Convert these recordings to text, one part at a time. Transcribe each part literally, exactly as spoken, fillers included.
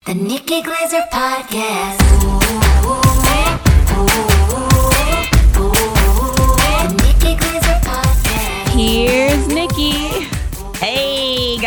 The Nikki Glazer Podcast. Ooh, ooh, ooh, ooh, the Nikki Glazer Podcast. Here's Nikki. Hey,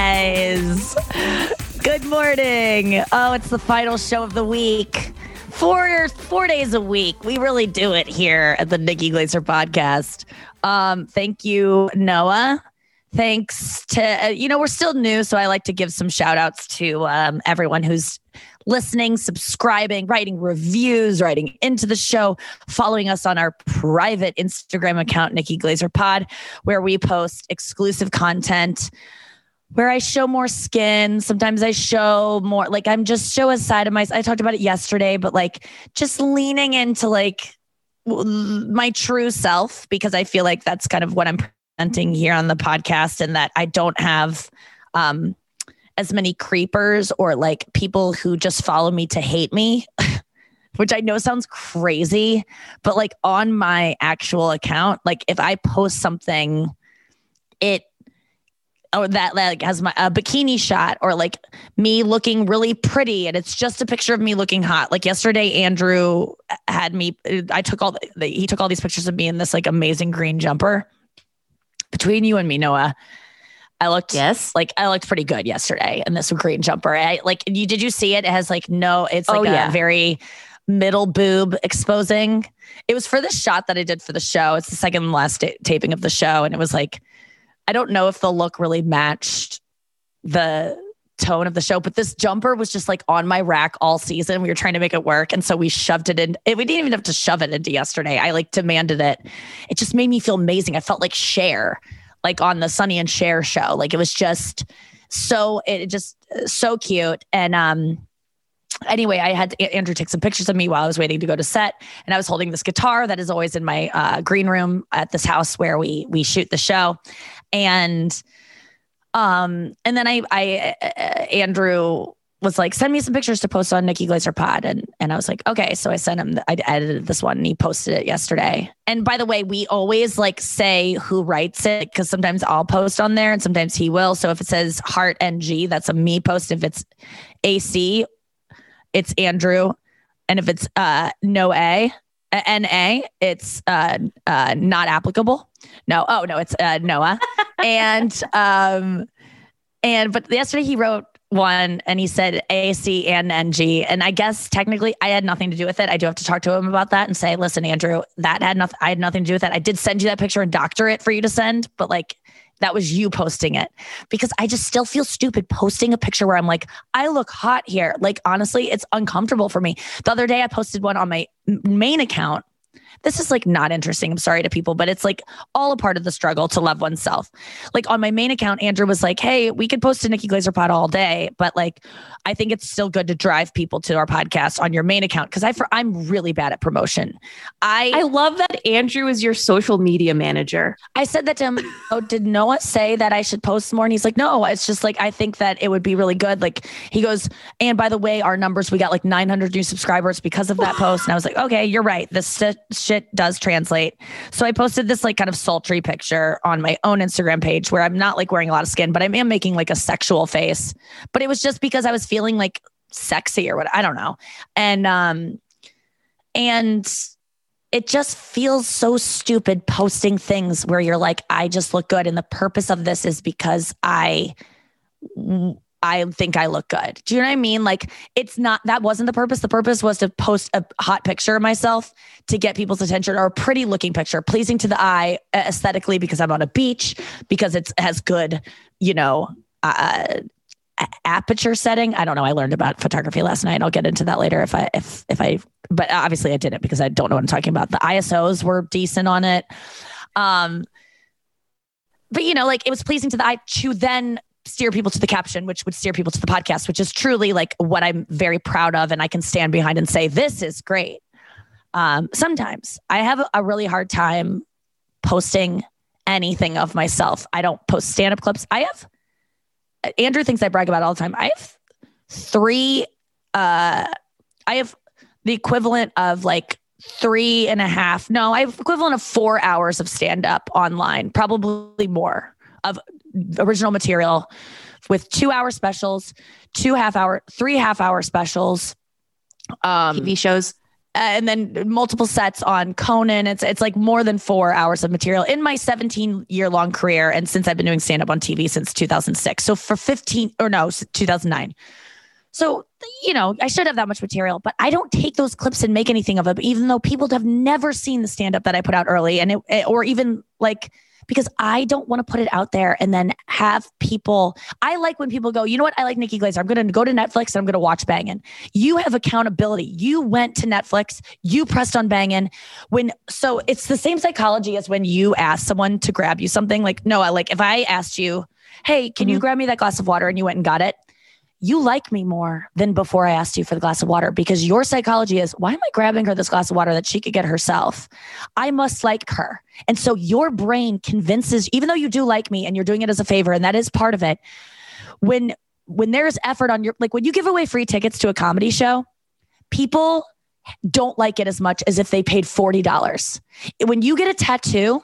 guys. Good morning. Oh, it's the final show of the week. Four, four days a week. We really do it here at the Nikki Glazer Podcast. Um, thank you, Noah. Thanks to, uh, you know, we're still new, so I like to give some shout outs to um, everyone who's listening, subscribing, writing reviews, writing into the show, following us on our private Instagram account, Nikki Glazer Pod, where we post exclusive content, where I show more skin. Sometimes I show more, like I'm just show a side of my, I talked about it yesterday, but like just leaning into like my true self, because I feel like that's kind of what I'm presenting here on the podcast, and that I don't have um, as many creepers or like people who just follow me to hate me, which I know sounds crazy, but like on my actual account, like if I post something, it, or that like has my a bikini shot or like me looking really pretty and it's just a picture of me looking hot. Like yesterday, Andrew had me, I took all the, he took all these pictures of me in this like amazing green jumper. Between you and me, Noah, I looked, yes, like I looked pretty good yesterday in this green jumper. I like you, did you see it? It has like, no, it's like oh, a yeah. very middle boob exposing. It was for the shot that I did for the show. It's the second last ta- taping of the show. And it was like, I don't know if the look really matched the tone of the show, but this jumper was just like on my rack all season. We were trying to make it work. And so we shoved it in. It, we didn't even have to shove it into yesterday. I like demanded it. It just made me feel amazing. I felt like Cher, like on the Sonny and Cher show. Like it was just so, it just so cute. And, um, anyway, I had Andrew take some pictures of me while I was waiting to go to set. And I was holding this guitar that is always in my uh, green room at this house where we, we shoot the show. And, um, and then I, I, uh, Andrew was like, send me some pictures to post on Nikki Glazer Pod. And, and I was like, okay. So I sent him, I edited this one and he posted it yesterday. And by the way, we always like say who writes it, because sometimes I'll post on there and sometimes he will. So if it says Heart N G, that's a me post. If it's A C, it's Andrew. And if it's uh, no A, N A, it's uh, uh, not applicable. No. Oh, no, it's uh, Noah. and, um, and, but yesterday he wrote one and he said A C and N G. And I guess technically I had nothing to do with it. I do have to talk to him about that and say, listen, Andrew, that had nothing, I had nothing to do with that. I did send you that picture and doctor it for you to send, but like, that was you posting it, because I just still feel stupid posting a picture where I'm like, I look hot here. Like, honestly, it's uncomfortable for me. The other day I posted one on my main account. This is like not interesting. I'm sorry to people, but it's like all a part of the struggle to love oneself. Like on my main account, Andrew was like, hey, we could post a Nikki Glazer Pod all day, but like, I think it's still good to drive people to our podcast on your main account. Cause I, for, I'm really bad at promotion. I, I love that Andrew is your social media manager. I said that to him. Oh, did Noah say that I should post more? And he's like, no, it's just like, I think that it would be really good. Like he goes, and by the way, our numbers, we got like nine hundred new subscribers because of that post. And I was like, okay, you're right. This shit does translate. So I posted this like kind of sultry picture on my own Instagram page where I'm not like wearing a lot of skin, but I am making like a sexual face. But it was just because I was feeling like sexy or what, I don't know. And, um, and it just feels so stupid posting things where you're like, I just look good. And the purpose of this is because I, I think I look good. Do you know what I mean? Like it's not, that wasn't the purpose. The purpose was to post a hot picture of myself to get people's attention, or a pretty looking picture, pleasing to the eye aesthetically, because I'm on a beach, because it's, it has good, you know, uh, aperture setting. I don't know. I learned about photography last night. I'll get into that later if I, if, if I, but obviously I didn't, because I don't know what I'm talking about. The I S Os were decent on it. Um, but you know, like it was pleasing to the eye to then steer people to the caption, which would steer people to the podcast, which is truly like what I'm very proud of. And I can stand behind and say, this is great. Um, sometimes I have a really hard time posting anything of myself. I don't post stand-up clips. I have, Andrew thinks I brag about it all the time. I have three, uh, I have the equivalent of like three and a half. No, I have equivalent of four hours of stand-up online, probably more, of original material with two hour specials, two half hour, three half hour specials, um, T V shows. and then multiple sets on Conan. It's it's like more than four hours of material in my seventeen year long career. And since I've been doing stand up on T V since two thousand six. So for fifteen or no, two thousand nine. So, you know, I should have that much material, but I don't take those clips and make anything of it, even though people have never seen the stand up that I put out early and it, or even like, because I don't want to put it out there and then have people, I like when people go, you know what? I like Nikki Glazer. I'm going to go to Netflix and I'm going to watch Bangin'. You have accountability. You went to Netflix, you pressed on Bangin'. When, so it's the same psychology as when you ask someone to grab you something like, no, I like, if I asked you, hey, can mm-hmm. you grab me that glass of water? And you went and got it. You like me more than before I asked you for the glass of water because your psychology is, why am I grabbing her this glass of water that she could get herself? I must like her. And so your brain convinces, even though you do like me and you're doing it as a favor, and that is part of it, when when there's effort on your, like when you give away free tickets to a comedy show, people don't like it as much as if they paid forty dollars. When you get a tattoo,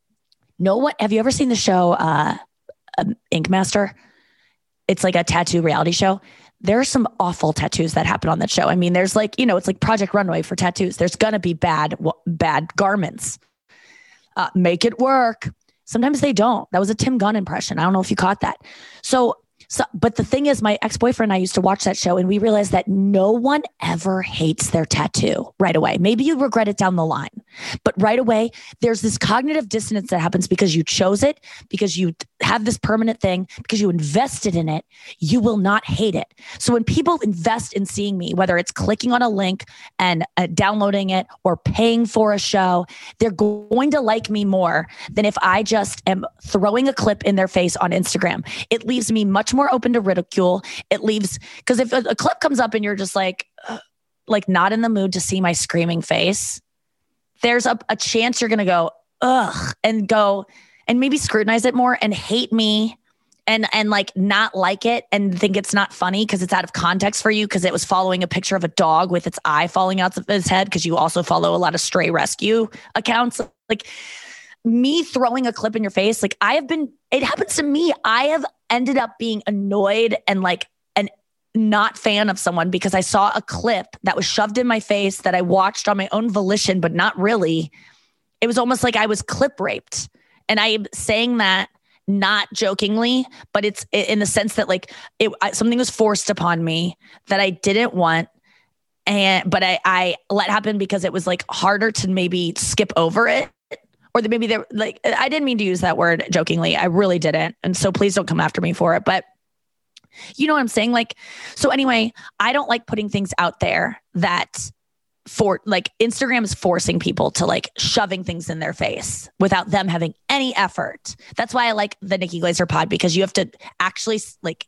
no one, have you ever seen the show uh, um, Ink Master? It's like a tattoo reality show. There are some awful tattoos that happen on that show. I mean, there's like, you know, it's like Project Runway for tattoos. There's going to be bad, bad garments. Uh, make it work. Sometimes they don't. That was a Tim Gunn impression. I don't know if you caught that. So, so, but the thing is, my ex-boyfriend and I used to watch that show and we realized that no one ever hates their tattoo right away. Maybe you regret it down the line, but right away, there's this cognitive dissonance that happens because you chose it, because you have this permanent thing, because you invested in it, you will not hate it. So when people invest in seeing me, whether it's clicking on a link and uh, downloading it or paying for a show, they're going to like me more than if I just am throwing a clip in their face on Instagram. It leaves me much more open to ridicule. It leaves, because if a, a clip comes up and you're just like, uh, like not in the mood to see my screaming face, there's a, a chance you're going to go, ugh, and go, and maybe scrutinize it more and hate me and, and like not like it and think it's not funny because it's out of context for you because it was following a picture of a dog with its eye falling out of his head because you also follow a lot of stray rescue accounts. Like me throwing a clip in your face, like I have been, it happens to me. I have ended up being annoyed and like an not fan of someone because I saw a clip that was shoved in my face that I watched on my own volition, but not really. It was almost like I was clip raped. And I'm saying that not jokingly, but it's in the sense that like it, I, something was forced upon me that I didn't want. And, but I, I let happen because it was like harder to maybe skip over it. Or that maybe they're like, I didn't mean to use that word jokingly. I really didn't. And so please don't come after me for it. But you know what I'm saying? Like, so anyway, I don't like putting things out there that for like Instagram is forcing people to like shoving things in their face without them having any effort. That's why I like the Nikki Glazer pod, because you have to actually like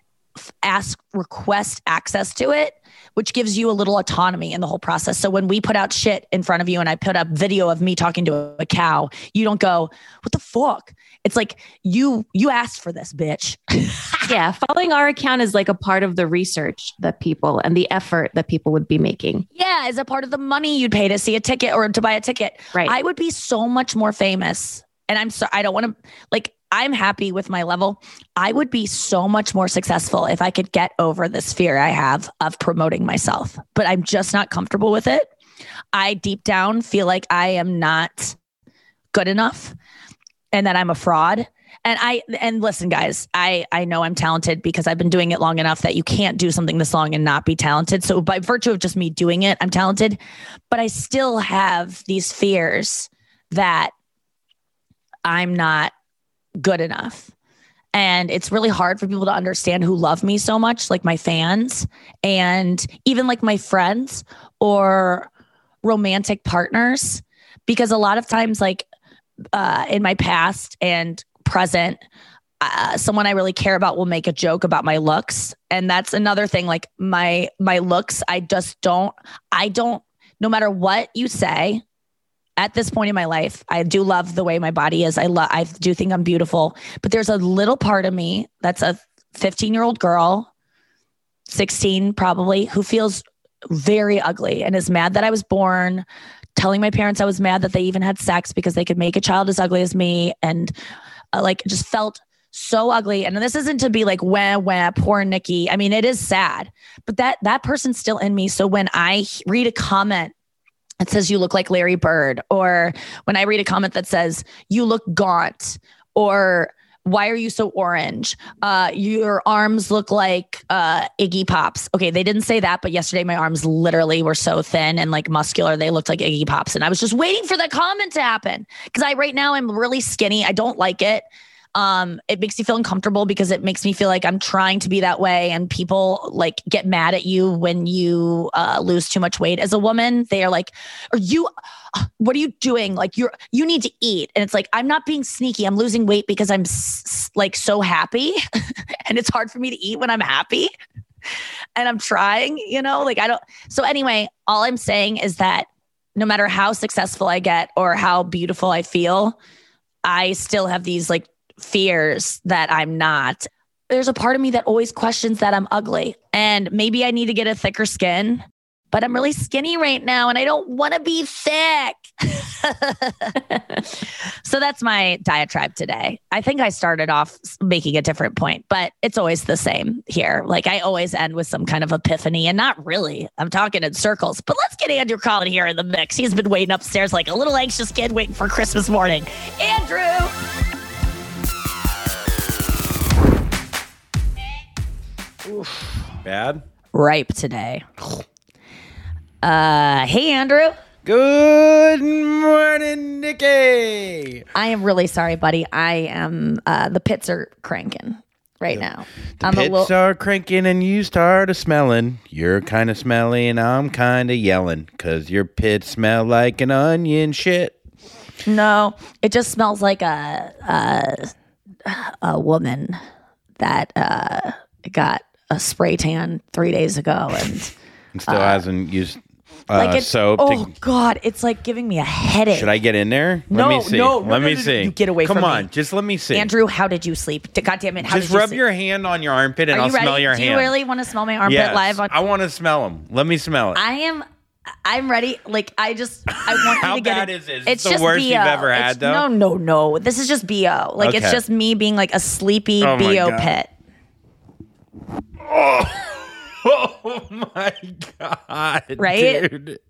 ask, request access to it, which gives you a little autonomy in the whole process. So when we put out shit in front of you and I put up video of me talking to a cow, you don't go, what the fuck? It's like, you, you asked for this, bitch. Yeah. Following our account is like a part of the research that people and the effort that people would be making. Yeah. As a part of the money you'd pay to see a ticket or to buy a ticket. Right. I would be so much more famous. And I'm so, I don't want to like, I'm happy with my level. I would be so much more successful if I could get over this fear I have of promoting myself, but I'm just not comfortable with it. I deep down feel like I am not good enough and that I'm a fraud. And I, and listen, guys, I, I know I'm talented because I've been doing it long enough that you can't do something this long and not be talented. So by virtue of just me doing it, I'm talented, but I still have these fears that I'm not good enough. And it's really hard for people to understand who love me so much, like my fans and even like my friends or romantic partners, because a lot of times like uh, in my past and present, uh, someone I really care about will make a joke about my looks. And that's another thing, like my, my looks, I just don't, I don't, no matter what you say, at this point in my life, I do love the way my body is. I love, I do think I'm beautiful, but there's a little part of me that's a fifteen year old girl, sixteen probably, who feels very ugly and is mad that I was born, telling my parents I was mad that they even had sex because they could make a child as ugly as me. And uh, like just felt so ugly. And this isn't to be like, wah, wah, poor Nikki. I mean, it is sad, but that, that person's still in me. So when I read a comment that says, you look like Larry Bird, or when I read a comment that says, you look gaunt, or why are you so orange? Uh, your arms look like uh, Iggy Pops. Okay, they didn't say that, but yesterday my arms literally were so thin and like muscular. They looked like Iggy Pops. And I was just waiting for that comment to happen because I right now I'm really skinny. I don't like it. Um, it makes me feel uncomfortable because it makes me feel like I'm trying to be that way, and people like get mad at you when you uh, lose too much weight as a woman. They are like, "Are you? What are you doing? Like you're you need to eat." And it's like, I'm not being sneaky. I'm losing weight because I'm s- like so happy, and it's hard for me to eat when I'm happy, and I'm trying. You know, like I don't. So anyway, all I'm saying is that no matter how successful I get or how beautiful I feel, I still have these like fears that I'm not. There's a part of me that always questions that I'm ugly, and maybe I need to get a thicker skin, but I'm really skinny right now and I don't want to be thick. So that's my diatribe today. I think I started off making a different point, but it's always the same here. Like I always end with some kind of epiphany, and not really. I'm talking in circles, but let's get Andrew Collin here in the mix. He's been waiting upstairs like a little anxious kid waiting for Christmas morning. Andrew. Oof. Bad? Ripe today. Uh, hey, Andrew. Good morning, Nikki. I am really sorry, buddy. I am, uh, the pits are cranking right now. The I'm pits a little, are cranking and you start a smelling. You're kind of smelly and I'm kind of yelling because your pits smell like an onion shit. no, it just smells like a, a, a woman that, uh, got a spray tan three days ago and And still hasn't used uh, like it's, soap. oh to, God, it's like giving me a headache. should I get in there? No, let me see. no, no, let no, me no, no, see. you get away Come from on, me. just let me see. Andrew, how did you sleep? God damn it. How just did you rub sleep? your hand on your armpit and Are I'll you ready? smell your Do hand. you really want to smell my armpit Yes, live on? I want to smell them. Let me smell it. I am. I'm ready. Like I just, I want How you to get bad it. is it? Is It's it the just worst B O. you've ever had, It's- though? No, no, no. This is just B O. Like it's Okay. just me being like a sleepy Oh, my B O God. pit. Oh my God. Right? Dude.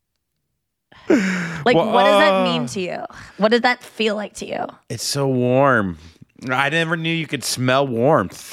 Like Well, what does that uh, mean to you? What did that feel like to you? It's so warm. I never knew you could smell warmth.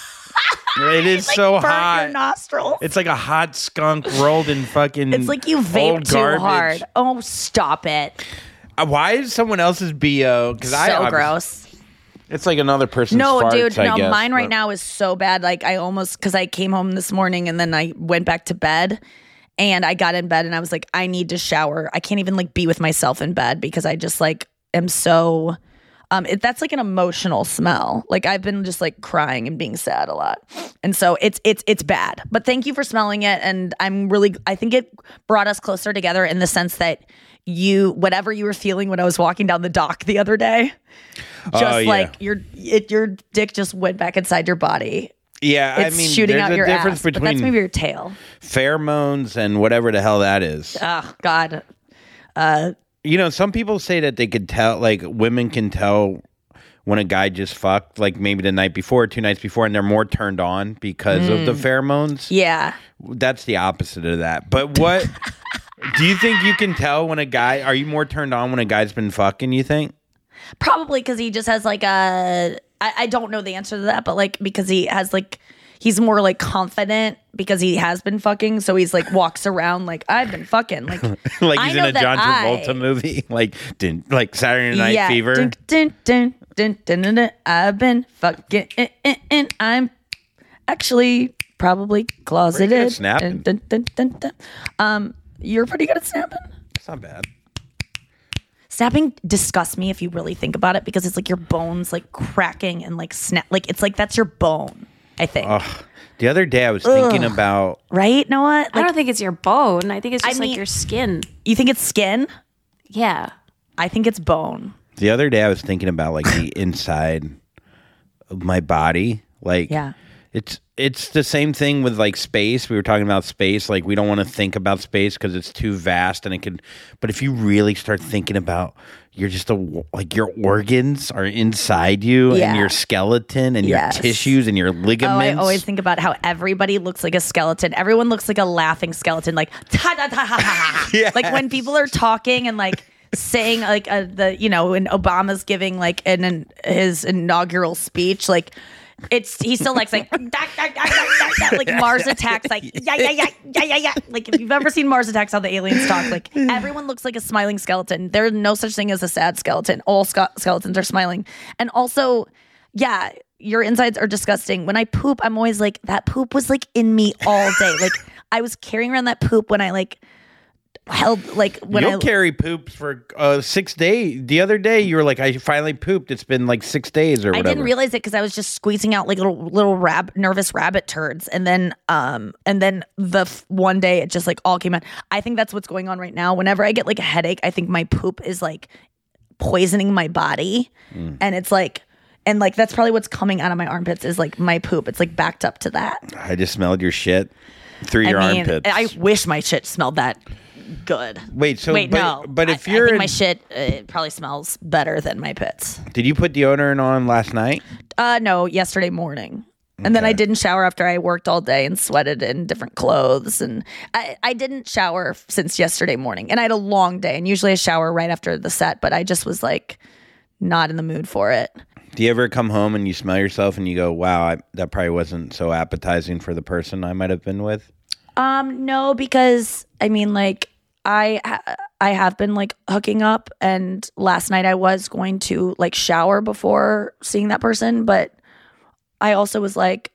It is Like so burnt hot. your nostrils. It's like a hot skunk rolled in fucking. It's like you old vape too garbage. hard. Oh, stop it. Uh, Why is someone else's B O? Because I So obvi- gross. It's like another person's No, farts, dude, I no, guess, mine right but- now is so bad. Like I almost, cause I came home this morning and then I went back to bed and I got in bed and I was like, I need to shower. I can't even like be with myself in bed because I just like am so, um, it, that's like an emotional smell. Like I've been just like crying and being sad a lot. And so it's, it's, it's bad, but thank you for smelling it. And I'm really, I think it brought us closer together in the sense that you, whatever you were feeling when I was walking down the dock the other day, just Oh, yeah. like your it, your dick just went back inside your body. Yeah, It's I mean, shooting there's out a your difference ass, but that's between maybe your tail. pheromones and whatever the hell that is. Oh God, You know, some people say that they could tell, like women can tell when a guy just fucked, like maybe the night before, or two nights before, and they're more turned on because of the pheromones. yeah. That's the opposite of that. But what do you think you can tell when a guy? Are you more turned on when a guy's been fucking? You think? Probably because he just has like a. I, I don't know the answer to that, but like because he has like he's more like confident because he has been fucking, so he's like walks around like I've been fucking like Like I he's in know a that John Travolta I- movie, like dun, like Saturday Night yeah. Fever. Dun, dun, dun, dun, dun, dun, dun. I've been fucking and I'm actually probably closeted. Pretty good at snapping. Dun, dun, dun, dun, dun. Um, you're pretty good at snapping. It's not bad. Snapping disgusts me if you really think about it because it's like your bones like cracking and like snap. Like it's like that's your bone. I think. Ugh. The other day I was thinking about. Right? Know what? I Like, don't think it's your bone. I think it's I just mean- like your skin. you think it's skin? Yeah. I think it's bone. The other day I was thinking about like the inside of my body. Like, Yeah. it's it's the same thing with like space. We were talking about space. Like we don't want to think about space because it's too vast and it could. But if you really start thinking about, you're just a like your organs are inside you Yeah. and your skeleton and Yes. your tissues and your Oh, ligaments. I always think about how everybody looks like a skeleton. Everyone looks like a laughing skeleton, like ta ta ta ha ha ha. Yes. Like when people are talking and like saying like uh, the you know when Obama's giving like an, an his inaugural speech, like it's he still likes like "Dak, dak, dak, dak, dak, dak," like Mars Attacks, like yeah yeah yeah yeah yeah yeah. Like if you've ever seen Mars Attacks, how the aliens talk, like everyone looks like a smiling skeleton. There's no such thing as a sad skeleton. All ske- skeletons are smiling, and also, yeah, your insides are disgusting. When I poop, I'm always like that poop was like in me all day. Like I was carrying around that poop when I like held like when You'll I carry poops for uh, six days. The other day, you were like, "I finally pooped." It's been like six days or I whatever. didn't realize it because I was just squeezing out like little little rab- nervous rabbit turds, and then um and then the f- one day it just like all came out. I think that's what's going on right now. Whenever I get like a headache, I think my poop is like poisoning my body, Mm. and it's like and like that's probably what's coming out of my armpits is like my poop. It's like backed up to that. I just smelled your shit through your I mean, armpits. I wish my shit smelled that good. Wait, so Wait, but, no. but I- if I, you're, think my shit uh, probably smells better than my pits. did you put deodorant on last night? Uh, no, yesterday morning. And then I didn't shower after I worked all day and sweated in different clothes. And I, I didn't shower since yesterday morning. And I had a long day. And usually I shower right after the set, but I just was like not in the mood for it. Do you ever come home and you smell yourself and you go, "Wow, I, that probably wasn't so appetizing for the person I might have been with"? Um, no, because I mean, like I ha- I have been like hooking up, and last night I was going to like shower before seeing that person, but I also was like,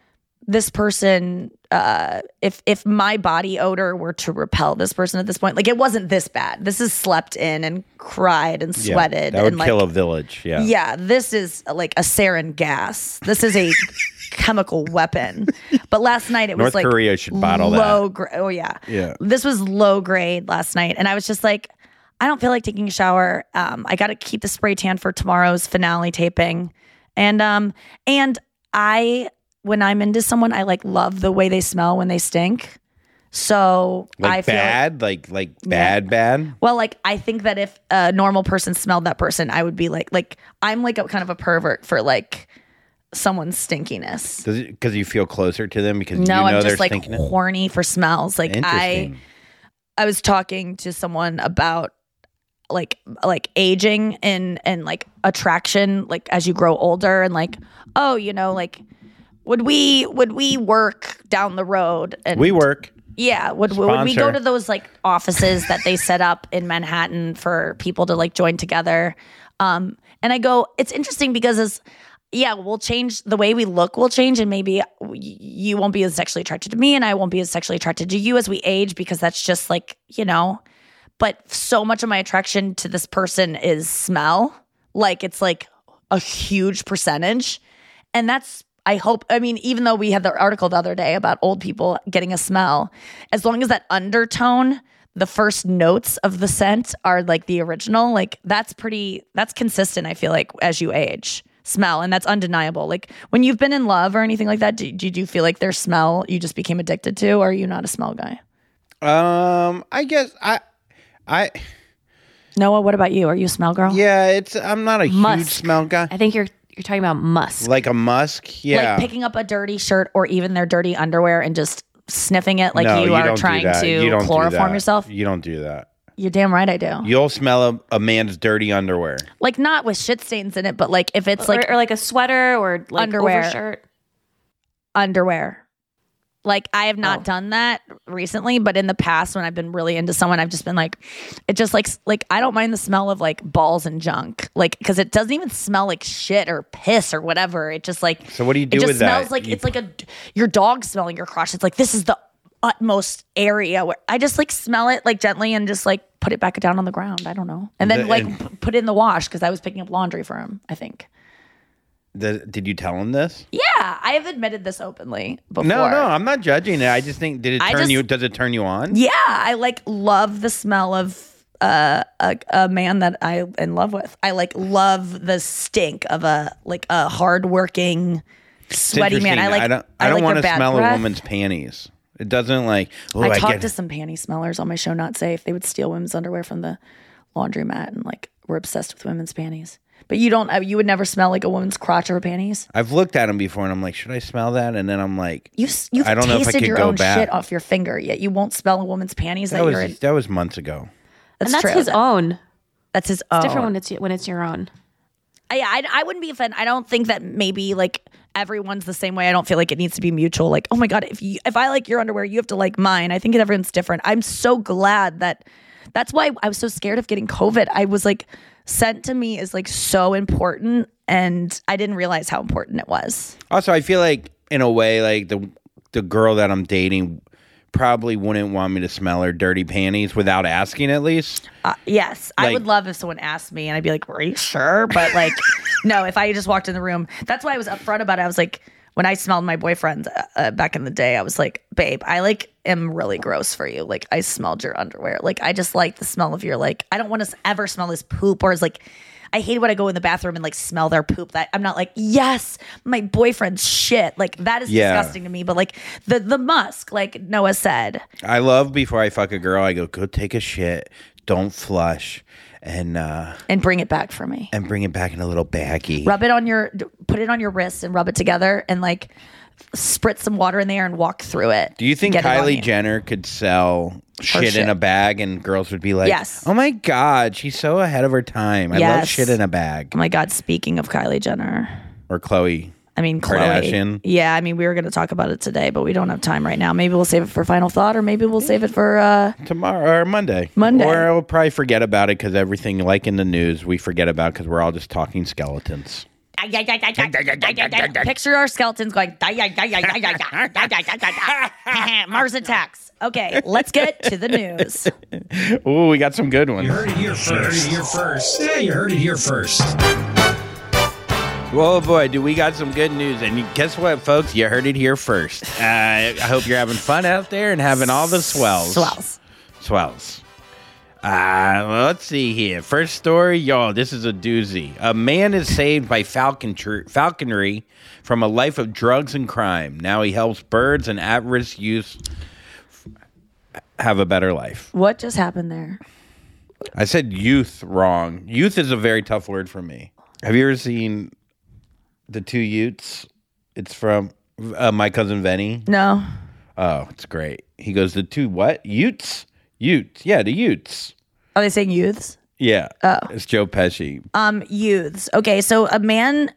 this person, uh, if if my body odor were to repel this person at this point, like it wasn't this bad. This is slept in and cried and Yeah, sweated that would and like kill a village. Yeah. yeah, this is like a sarin gas. This is a chemical weapon. But last night it was North like Korea should bottle that. low grade. Oh yeah, Yeah. This was low grade last night, and I was just like, I don't feel like taking a shower. Um, I got to keep the spray tan for tomorrow's finale taping, and um, and I when I'm into someone, I like love the way they smell when they stink. So Like I feel like- bad, like like bad, bad. well, like I think that if a normal person smelled that person, I would be like, like I'm like a kind of a pervert for like someone's stinkiness. Does it because you feel closer to them because No, you know I'm they're just like stinking? horny for smells. Like I, Interesting. I was talking to someone about like like aging and and like attraction, like as you grow older, and like oh, you know, like would we would we work down the road and we work. Yeah, would would we go Sponsor. to those like offices that they set up in Manhattan for people to like join together? Um, and I go, it's interesting because as yeah, we'll change the way we look will change, and maybe y- you won't be as sexually attracted to me, and I won't be as sexually attracted to you as we age because that's just like you know. But so much of my attraction to this person is smell, like it's like a huge percentage, and that's. I hope, I mean, even though we had the article the other day about old people getting a smell, as long as that undertone, the first notes of the scent are like the original, like that's pretty, that's consistent, I feel like, as you age. Smell, and that's undeniable. Like when you've been in love or anything like that, did, did you feel like their smell you just became addicted to, or are you not a smell guy? Um, I guess I, I Noah, what about you? Are you a smell girl? yeah. It's I'm not a huge Musk. smell guy. I think you're you're talking about musk. Like a musk, yeah. Like picking up a dirty shirt or even their dirty underwear and just sniffing it like no, you, are don't do trying that. to You don't do chloroform that. yourself? You don't do that. You're damn right I do. You'll smell a, a man's dirty underwear. Like not with shit stains in it, but like if it's like or, or like a sweater or like Underwear. overshirt. underwear. Like I have not Oh. done that recently, but in the past when I've been really into someone, I've just been like, it just like like I don't mind the smell of like balls and junk, like because it doesn't even smell like shit or piss or whatever. It just like So what do you do it just with that? smells like You- it's like a your dog smelling your crotch. It's like this is the utmost area where I just like smell it like gently and just like put it back down on the ground. I don't know, and then The- like and- p- put it in the wash because I was picking up laundry for him. I think. The, did you tell him this? Yeah, I have admitted this openly before. No, no, I'm not judging it. I just think did it I turn just- you? Does it turn you on? Yeah, I like love the smell of uh, a a man that I'm in love with. I like love the stink of a like a hardworking It's Sweaty man. I interesting. like. I don't. I, I don't like want their to bad smell breath. a woman's panties. It doesn't like. Oh, I I, talked get to some panty smellers on my show, Not Safe. They would steal women's underwear from the laundromat and like we're obsessed with women's panties. But you don't. uh, You would never smell like a woman's crotch or her panties. I've looked at them before, and I'm like, should I smell that? And then I'm like, You s- you've I don't know if I tasted could your go own back. shit off your finger, yet you won't smell a woman's panties. That, that you're in. was that was months ago. That's, and that's true. his own. That's his It's own. different when it's when it's your own. I, I I wouldn't be offended. I don't think that maybe like everyone's the same way. I don't feel like it needs to be mutual. Like, oh my god, if you if I like your underwear, you have to like mine. I think everyone's different. I'm so glad that that's why I was so scared of getting COVID. I was like, scent to me is like so important, and I didn't realize how important it was. Also, I feel like in a way, like the the girl that I'm dating probably wouldn't want me to smell her dirty panties without asking at least. Uh, yes, I Like- would love if someone asked me, and I'd be like, "Are you sure?" But like, no, if I just walked in the room, that's why I was upfront about it. I was like, when I smelled my boyfriend uh, uh, back in the day, I was like, "Babe, I like am really gross for you. Like, I smelled your underwear. Like, I just like the smell of your like. I don't want to ever smell his poop or his like." I hate when I go in the bathroom and like smell their poop. That I'm not like, yes, my boyfriend's shit. Like that is Yeah. disgusting to me. But like the the musk, like Noah said, I love before I fuck a girl, I go, go take a shit, don't flush, and uh, and bring it back for me. and bring it back in a little baggie. Rub it on your, put it on your wrist and rub it together and like spritz some water in there and walk through it. Do you think Get it on Kylie you. Jenner could sell shit, in shit. a bag and girls would be like, Yes. oh my God, she's so ahead of her time. I love Yes. shit in a bag. Oh my God, speaking of Kylie Jenner, Or Chloe. I mean, Chloe. Kardashian. Yeah, I mean, we were going to talk about it today, but we don't have time right now. Maybe we'll save it for final thought, or maybe we'll save it for, uh, Tomorrow or Monday. Monday. Or we'll probably forget about it because everything, like in the news, we forget about because we're all just talking skeletons. picture our skeletons going, Mars attacks. Okay, let's get to the news. Ooh, we got some good ones. You heard it here first. You heard it here first. Yeah, you heard it here first. Whoa, boy, do we got some good news. And you, guess what, folks? You heard it here first. Uh, I hope you're having fun out there and having all the swells. Swells. Swells. Uh, well, let's see here. First story, yo, this is a doozy. A man is saved by falconry, falconry from a life of drugs and crime. Now he helps birds and at-risk youth have a better life. What just happened there? I said youth wrong. Youth is a very tough word for me. Have you ever seen The Two Utes? It's from uh, My Cousin Vinny. No. Oh, it's great. He goes, the two what? Utes? Utes. Yeah, the Utes. Are they saying youths? Yeah. Oh. It's Joe Pesci. Um, youths. Okay, so a man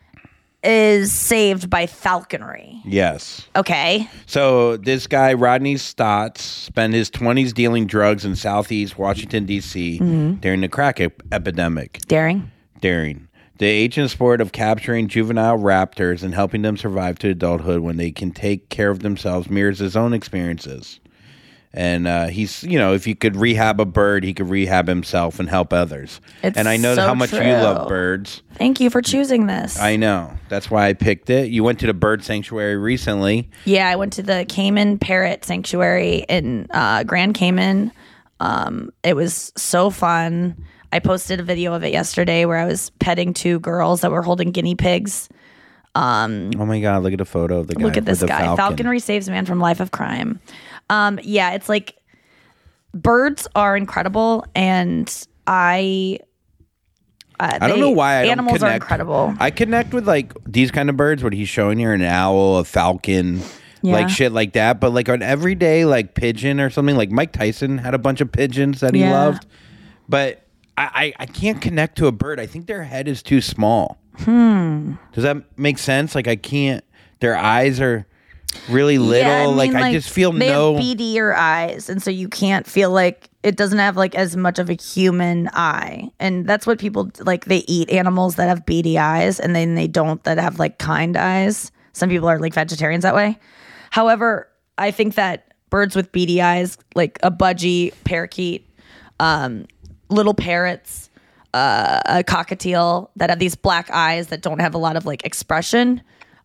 is saved by falconry. Yes. Okay. So this guy, Rodney Stotts, spent his twenties dealing drugs in Southeast Washington, D C during the crack ep- epidemic. Daring. Daring. The ancient sport of capturing juvenile raptors and helping them survive to adulthood when they can take care of themselves mirrors his own experiences. And uh, he's, you know, if you could rehab a bird, he could rehab himself and help others. It's and I know so how much you true. love birds. Thank you for choosing this. I know. That's why I picked it. You went to the bird sanctuary recently. Yeah, I went to the Cayman Parrot Sanctuary in uh, Grand Cayman. Um, it was so fun. I posted a video of it yesterday where I was petting two girls that were holding guinea pigs. Oh my God, look at the photo of the guy. Look at this with the guy. falcon. Falconry saves man from life of crime. Um, yeah, it's like birds are incredible, and I. Uh, I don't they- know why I don't animals are connect. incredible. I connect with like these kind of birds. What he's showing here, an owl, a falcon, Yeah. like shit like that. But like an everyday like pigeon or something. Like Mike Tyson had a bunch of pigeons that he Yeah. loved. But I, I I can't connect to a bird. I think their head is too small. Hmm. Does that make sense? Like I can't. Their eyes are really little. Yeah, I mean, like, I just feel they no. have beadier eyes, and so you can't feel like it doesn't have like as much of a human eye, and that's what people like. They eat animals that have beady eyes, and then they don't that have like kind eyes. Some people are like vegetarians that way. However, I think that birds with beady eyes, like a budgie, parakeet, um, little parrots, uh, a cockatiel that have these black eyes that don't have a lot of like expression.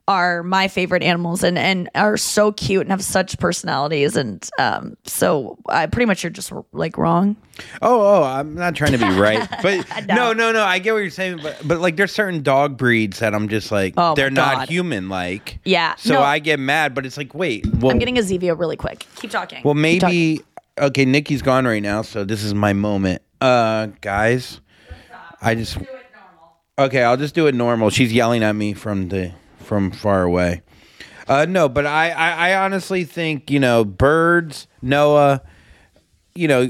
are my favorite animals and, and are so cute and have such personalities. And um, so I pretty much you're just like wrong. Oh, oh, I'm not trying to be right, but No. no, no, no. I get what you're saying, but but like there's certain dog breeds that I'm just like Oh, my they're not God. human like. Yeah, So no. I get mad, but it's like wait, well, I'm getting a Zevia really quick. Keep talking. well Keep talking. maybe okay. Nikki's gone right now, so this is my moment, uh, guys. I just okay. I'll just do it normal. She's yelling at me from the from far away. Uh, no, but I, I I honestly think you know birds, Noah, you know.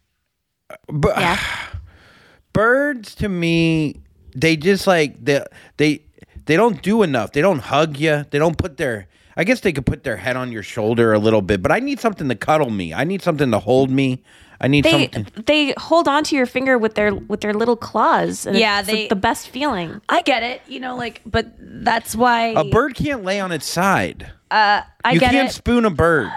But Yeah. birds to me, they just like they they they don't do enough. They don't hug you. They don't put their. I guess they could put their head on your shoulder a little bit, but I need something to cuddle me. I need something to hold me. I need They something. they hold on to your finger with their with their little claws. And Yeah, it's they- the best feeling. I get it, you know, like, but that's why A bird can't lay on its side. I you get can't it. spoon a bird.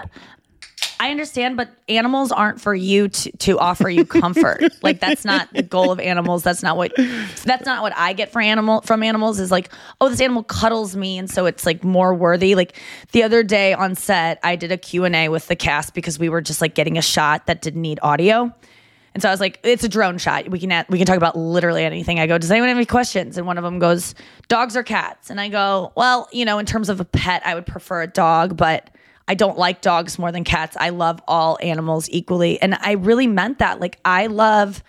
I understand, but animals aren't for you to, to offer you comfort. Like that's not the goal of animals. That's not what that's not what I get for animal from animals is like, oh, this animal cuddles me and so it's like more worthy. Like the other day on set, I did a Q and A with the cast because we were just like getting a shot that didn't need audio. And so I was like, it's a drone shot. We can at, we can talk about literally anything. I go, does anyone have any questions? And one of them goes, dogs or cats? And I go, well, you know, in terms of a pet, I would prefer a dog, but I don't like dogs more than cats. I love all animals equally. And I really meant that. Like I love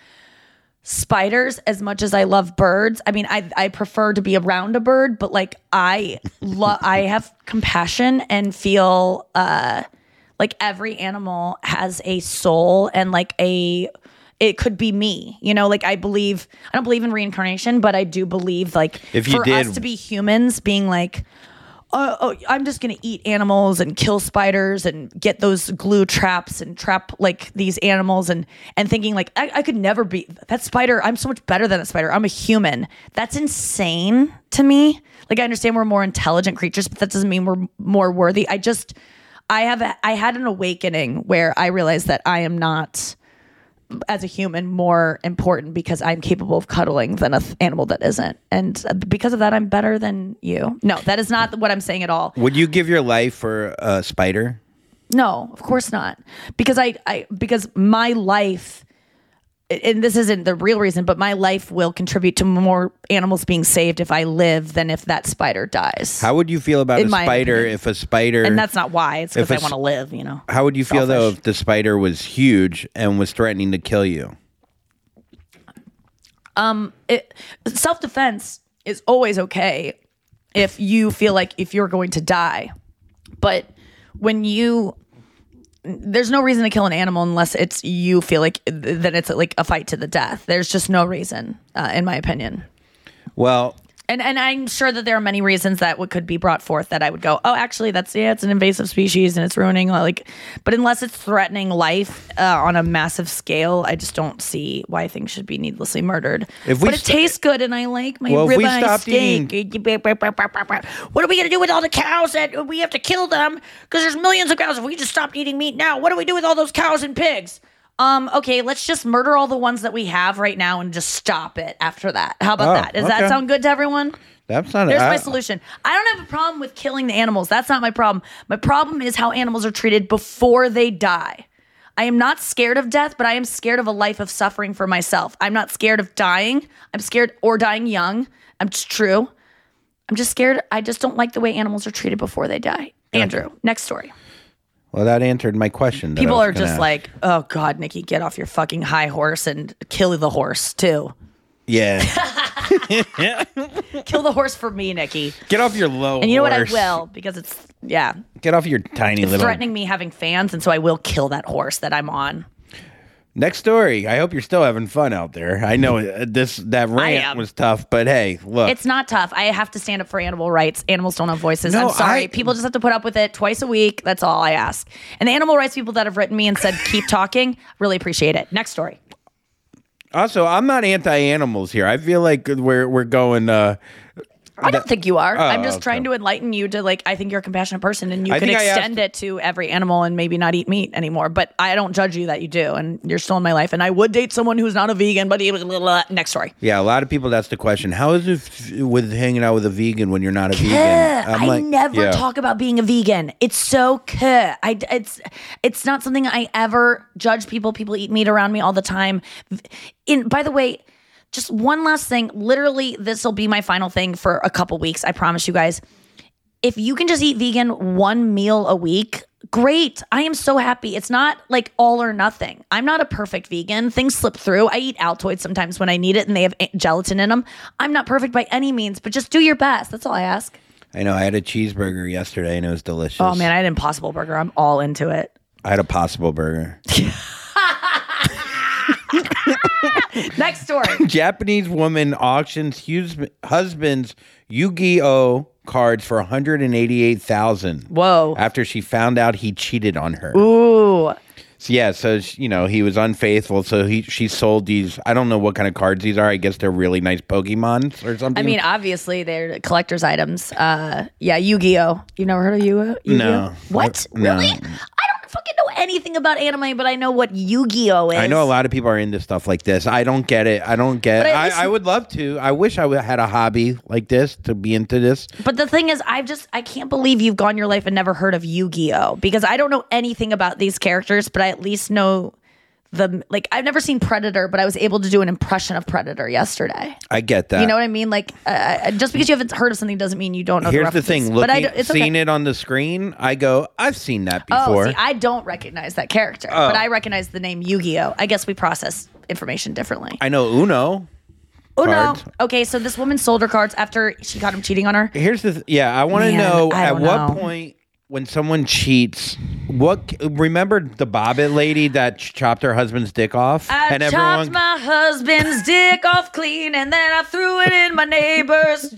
spiders as much as I love birds. I mean, I I prefer to be around a bird, but like I love I have compassion and feel uh like every animal has a soul and like a it could be me, you know, like I believe I don't believe in reincarnation, but I do believe like If you for did- us to be humans being like oh, oh, I'm just going to eat animals and kill spiders and get those glue traps and trap like these animals and and thinking like I, I could never be that spider. I'm so much better than a spider. I'm a human. That's insane to me. Like I understand we're more intelligent creatures, but that doesn't mean we're more worthy. I just I have a, I had an awakening where I realized that I am not as a human more important because I'm capable of cuddling than an animal that isn't. And because of that, I'm better than you. No, that is not what I'm saying at all. Would you give your life for a spider? No, of course not. Because I, I because my life, and this isn't the real reason, but my life will contribute to more animals being saved if I live than if that spider dies. How would you feel about In a my spider opinion. if a spider? And that's not why. It's because If I a s- want to live, you know. How would you feel though Selfish. if the spider was huge and was threatening to kill you? It, self-defense is always okay if you feel like if you're going to die. But when you there's no reason to kill an animal unless it's you feel like then it's like a fight to the death. There's just no reason, uh, in my opinion. Well, And and I'm sure that there are many reasons that would could be brought forth that I would go, oh, actually, that's yeah, it's an invasive species and it's ruining like. But unless it's threatening life uh, on a massive scale, I just don't see why things should be needlessly murdered. If we but it st- tastes good, and I like my Well, if we ribeye stopped steak. What are we gonna do with all the cows that we have to kill them? Because there's millions of cows. If we just stopped eating meat now, what do we do with all those cows and pigs? Um, okay, let's just murder all the ones that we have right now and just stop it after that. How about Oh, that? Does okay. that sound good to everyone? that's not. There's I- my solution. I don't have a problem with killing the animals. That's not my problem. My problem is how animals are treated before they die. I am not scared of death, but I am scared of a life of suffering for myself. I'm not scared of dying. I'm scared or dying young. I'm just true. I'm just scared. I just don't like the way animals are treated before they die. Andrew, next story. Well, that answered my question. that I People was are gonna just ask. like, oh God, Nikki, get off your fucking high horse and kill the horse too. yeah, Kill the horse for me, Nikki. get off your low. And you know what? I horse. will because it's, yeah, Get off your tiny it's little. threatening me having fans. And so I will kill that horse that I'm on. Next story. I hope you're still having fun out there. I know uh, this that rant am. was tough, but hey, look. It's not tough. I have to stand up for animal rights. Animals don't have voices. No, I'm sorry. I- People just have to put up with it twice a week. That's all I ask. And the animal rights people that have written me and said, keep talking, really appreciate it. Next story. Also, I'm not anti-animals here. I feel like we're we're going. Uh, I don't think you are. Oh, I'm just okay. trying to enlighten you to like, I think you're a compassionate person and you I can think I extend asked- it to every animal and maybe not eat meat anymore. But I don't judge you that you do. And you're still in my life. And I would date someone who's not a vegan, but blah, blah, blah. Next story. Yeah, a lot of people. That's the question. How is it f- with hanging out with a vegan when you're not a vegan? Kuh. I'm I like, never yeah. talk about being a vegan. It's so kuh. I it's it's not something I ever judge people. People eat meat around me all the time. In by the way, just one last thing. Literally, this will be my final thing for a couple weeks. I promise you guys. If you can just eat vegan one meal a week, great. I am so happy. It's not like all or nothing. I'm not a perfect vegan. Things slip through. I eat Altoids sometimes when I need it and they have gelatin in them. I'm not perfect by any means, but just do your best. That's all I ask. I know. I had a cheeseburger yesterday and it was delicious. Oh man, I had an Impossible Burger. I'm all into it. I had a possible burger. Next story. Japanese woman auctions hus- husband's Yu-Gi-Oh cards for one hundred eighty-eight thousand dollars. Whoa. After she found out he cheated on her. Ooh. So, yeah, so you know he was unfaithful. So he she sold these. I don't know what kind of cards these are. I guess they're really nice Pokemons or something. I mean, obviously they're collector's items. Uh, yeah, Yu-Gi-Oh. You've never heard of Yu- Yu-Gi-Oh? No. What? I- no. Really? I don't fucking know anything about anime, but I know what Yu-Gi-Oh is. I know a lot of people are into stuff like this. I don't get it. I don't get. But at I, least- I would love to. I wish I would- had a hobby like this to be into this. But the thing is, I've just, I can't believe you've gone your life and never heard of Yu-Gi-Oh! Because I don't know anything about these characters, but I at least know the, like, I've never seen Predator, but I was able to do an impression of Predator yesterday. I get that. You know what I mean? Like, uh, just because you haven't heard of something doesn't mean you don't know Here's the the thing. references. Looking, But I, don't- it's seeing okay. it on the screen, I go, I've seen that Oh, before. see, I don't recognize that character, Oh. but I recognize the name Yu-Gi-Oh! I guess we process information differently. I know Uno. Oh, no. cards. Okay, so this woman sold her cards after she caught him cheating on her. Here's the th- yeah. I want to Man, know I at don't what know. point when someone cheats. What remember the Bobbit lady that ch- chopped her husband's dick off, I and chopped everyone. my husband's dick off clean, and then I threw it in my neighbor's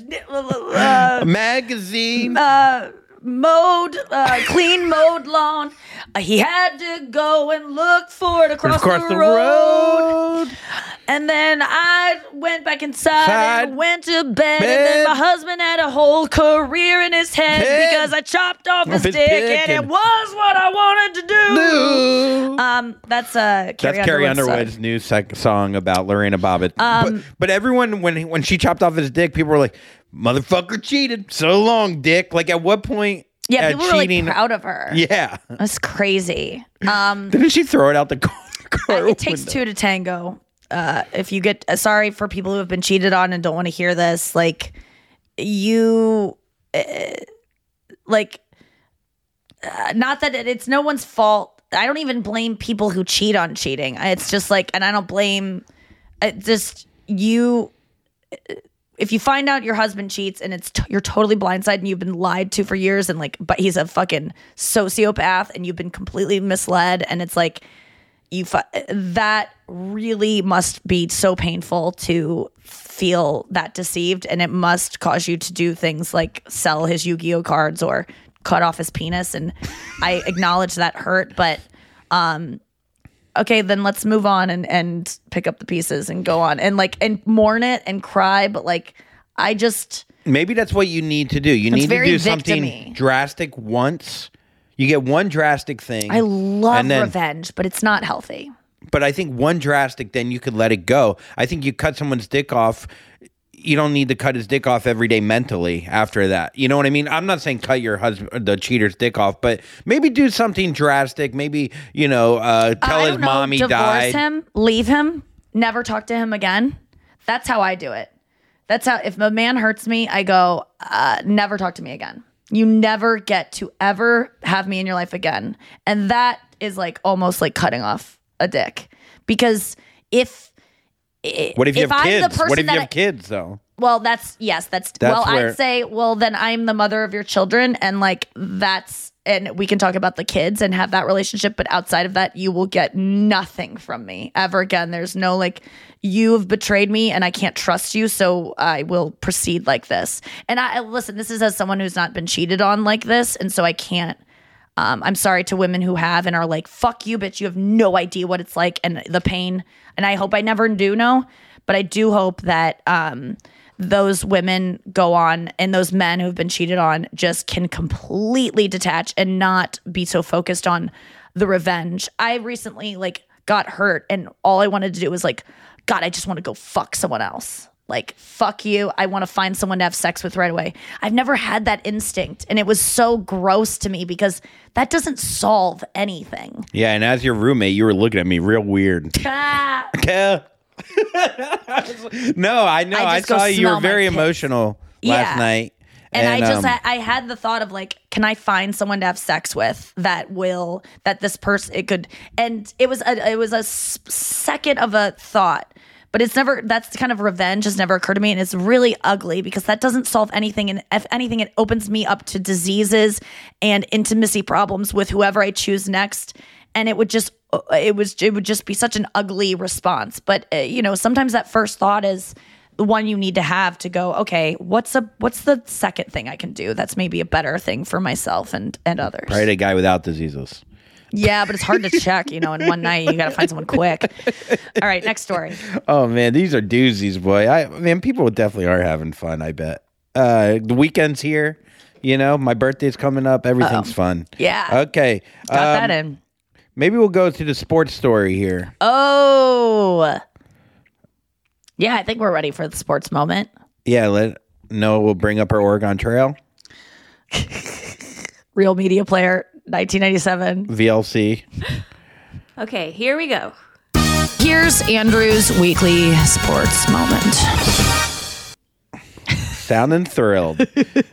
uh, magazine. uh, mowed, uh, clean mowed lawn. Uh, he had to go and look for it across, Across the, the road. road. And then I went back inside Side. and went to bed. And Bed. then my husband had a whole career in his head Head. because I chopped off his, his dick, dick and it and- was what I wanted to do. Ooh. Um, that's uh, Carrie That's Carrie Underwood's Underwood's son. new sec- song about Lorena Bobbitt. Um, but, but everyone, when when she chopped off his dick, people were like, "Motherfucker cheated so long, dick." Like, at what point? Yeah, uh, people cheating, were like proud of her. Yeah. That's crazy. Um, Didn't she throw it out the car? car it takes window? two to tango. Uh, if you get uh, sorry for people who have been cheated on and don't want to hear this, like you, uh, like, uh, not that it, it's no one's fault. I don't even blame people who cheat on cheating. It's just like, and I don't blame. It just you. If you find out your husband cheats and it's t- you're totally blindsided and you've been lied to for years and like, but he's a fucking sociopath and you've been completely misled and it's like you fi- that really must be so painful to feel that deceived, and it must cause you to do things like sell his Yu-Gi-Oh cards or cut off his penis. And I acknowledge that hurt, but um okay, then let's move on and, and pick up the pieces and go on and like and mourn it and cry. But like, I just Maybe that's what you need to do. You need to very do something victim-y. drastic once. You get one drastic thing. I love and then- revenge, but it's not healthy. But I think one drastic, then you could let it go. I think you cut someone's dick off. You don't need to cut his dick off every day mentally after that. You know what I mean? I'm not saying cut your husband, the cheater's dick off, but maybe do something drastic. Maybe, you know, uh, tell I his don't know, mom he divorce died. him, leave him, never talk to him again. That's how I do it. That's how, if a man hurts me, I go, uh, never talk to me again. You never get to ever have me in your life again. And that is like almost like cutting off a dick. Because if, What if you if have I'm the kids? person What if that you I- have kids, though? Well, that's yes, that's, That's well, where- I'd say, well, then I'm the mother of your children, and like that's, and we can talk about the kids and have that relationship, but outside of that, you will get nothing from me ever again. There's no like, you have betrayed me and I can't trust you, so I will proceed like this. And I listen, this is as someone who's not been cheated on like this, and so I can't. Um, I'm sorry to women who have and are like, fuck you, bitch. You have no idea what it's like and the pain. And I hope I never do know, but I do hope that um, those women go on and those men who've been cheated on just can completely detach and not be so focused on the revenge. I recently like got hurt and all I wanted to do was like, God, I just want to go fuck someone else. Like, fuck you. I want to find someone to have sex with right away. I've never had that instinct. And it was so gross to me because that doesn't solve anything. Yeah, and as your roommate, you were looking at me real weird. Ah. No, I know. I I, just go saw you were smell my very piss. emotional last Yeah. night. And, I just um, had, I had the thought of like, can I find someone to have sex with that will that this person it could and it was a it was a s- second of a thought, but it's never that's kind of revenge has never occurred to me, and it's really ugly because that doesn't solve anything, and if anything, it opens me up to diseases and intimacy problems with whoever I choose next, and it would just it was it would just be such an ugly response. But uh, you know, sometimes that first thought is the one you need to have to go, okay, what's a what's the second thing I can do that's maybe a better thing for myself and and others. Right, a guy without diseases. Yeah, but it's hard to check, you know, in one night you got to find someone quick. All right, next story. Oh man, these are doozies, boy. I man, people definitely are having fun. I bet. Uh, the weekend's here. You know, my birthday's coming up. Everything's Uh-oh. fun. Yeah. Okay. Got um, that in. Maybe we'll go to the sports story here. Oh. Yeah, I think we're ready for the sports moment. Yeah, let Noah will bring up our Oregon Trail. Real Media Player, nineteen ninety-seven. V L C. Okay, here we go. Here's Andrew's weekly sports moment. Sounding thrilled.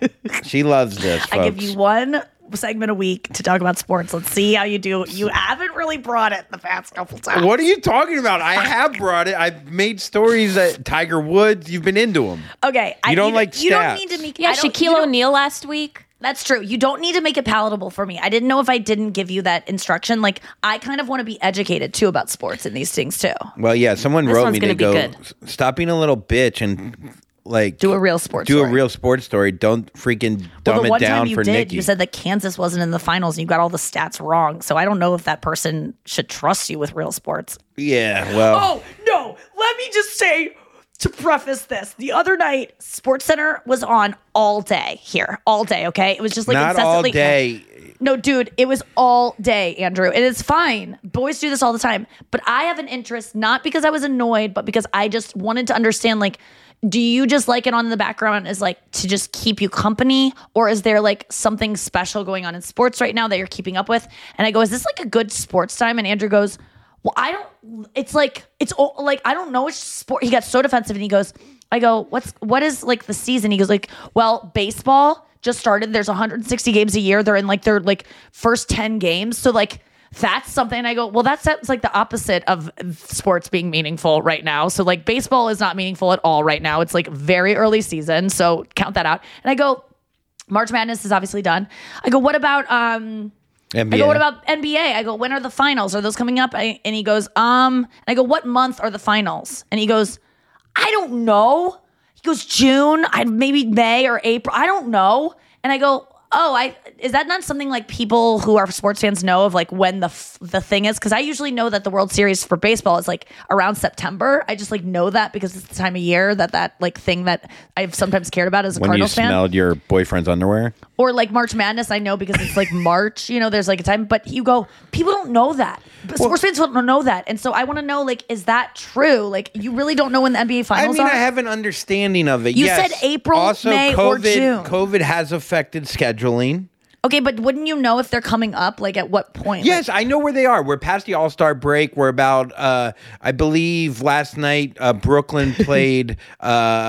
She loves this, folks. I give you one segment a week to talk about sports. Let's see how you do. You haven't really brought it the past couple times. What are you talking about? I have brought it. I've made stories at Tiger Woods. You've been into them. Okay. You don't like You don't stats. need to make Yeah, I don't- you Shaquille don't- O'Neal last week. That's true. You don't need to make it palatable for me. I didn't know if I didn't give you that instruction. Like, I kind of want to be educated too about sports and these things too. Well, yeah, someone This wrote one's me to gonna be go, good. "S- stop being a little bitch and like Do a real sports do story. a real sports story. Don't freaking dumb Well, the it one down time you for did, Nikki. you said that Kansas wasn't in the finals and you got all the stats wrong. So I don't know if that person should trust you with real sports. yeah, well, Oh, no. Let me just say, to preface this, the other night, SportsCenter was on all day here. All day, okay? It was just like not all incessantly. day. No, dude, it was all day, Andrew. And it's fine. Boys do this all the time. But I have an interest, not because I was annoyed, but because I just wanted to understand, like, do you just like it on in the background as like to just keep you company? Or is there like something special going on in sports right now that you're keeping up with? And I go, is this like a good sports time? And Andrew goes, well, I don't, it's like, it's all- like, I don't know which sport. He got so defensive and he goes, I go, what's, what is like the season? He goes like, well, baseball just started. There's one hundred sixty games a year. They're in like their like first ten games. So like, that's something. And I go, well, that sounds like the opposite of sports being meaningful right now. So like baseball is not meaningful at all right now. It's like very early season. So count that out. And I go, March Madness is obviously done. I go, what about, um, N B A. I go, what about N B A? I go, when are the finals? Are those coming up? I, and he goes, um, and I go, what month are the finals? And he goes, I don't know. He goes, June, I maybe May or April. I don't know. And I go, oh, I is that not something like people who are sports fans know of, like when the f- the thing is? Because I usually know that the World Series for baseball is like around September. I just like know that because it's the time of year that that like thing that I've sometimes cared about as a when you Cardinals fan. smelled your boyfriend's underwear. Or like March Madness, I know because it's like March, you know, there's like a time, but you go, people don't know that. But sports fans don't know that. And so I want to know, like, is that true? Like, you really don't know when the N B A I finals mean, are? I have an understanding of it. You yes. said April, also, May, COVID, or June. COVID has affected scheduling. Okay, but wouldn't you know if they're coming up? Like, at what point? Yes, Like, I know where they are. We're past the All Star break. We're about, uh, I believe, last night uh, Brooklyn played uh,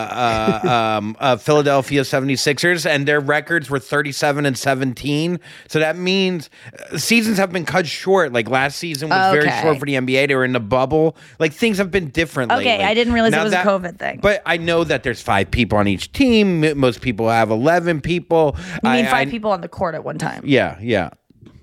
uh, um, uh, Philadelphia seventy-sixers, and their records were thirty-seven and seventeen. So that means uh, seasons have been cut short. Like last season was very Okay. short for the N B A. They were in the bubble. Like things have been different. Okay, lately. I didn't realize it Now was a COVID thing. But I know that there's five people on each team. M- Most people have eleven people. you mean I- five I- people on the court at one time. Yeah, yeah.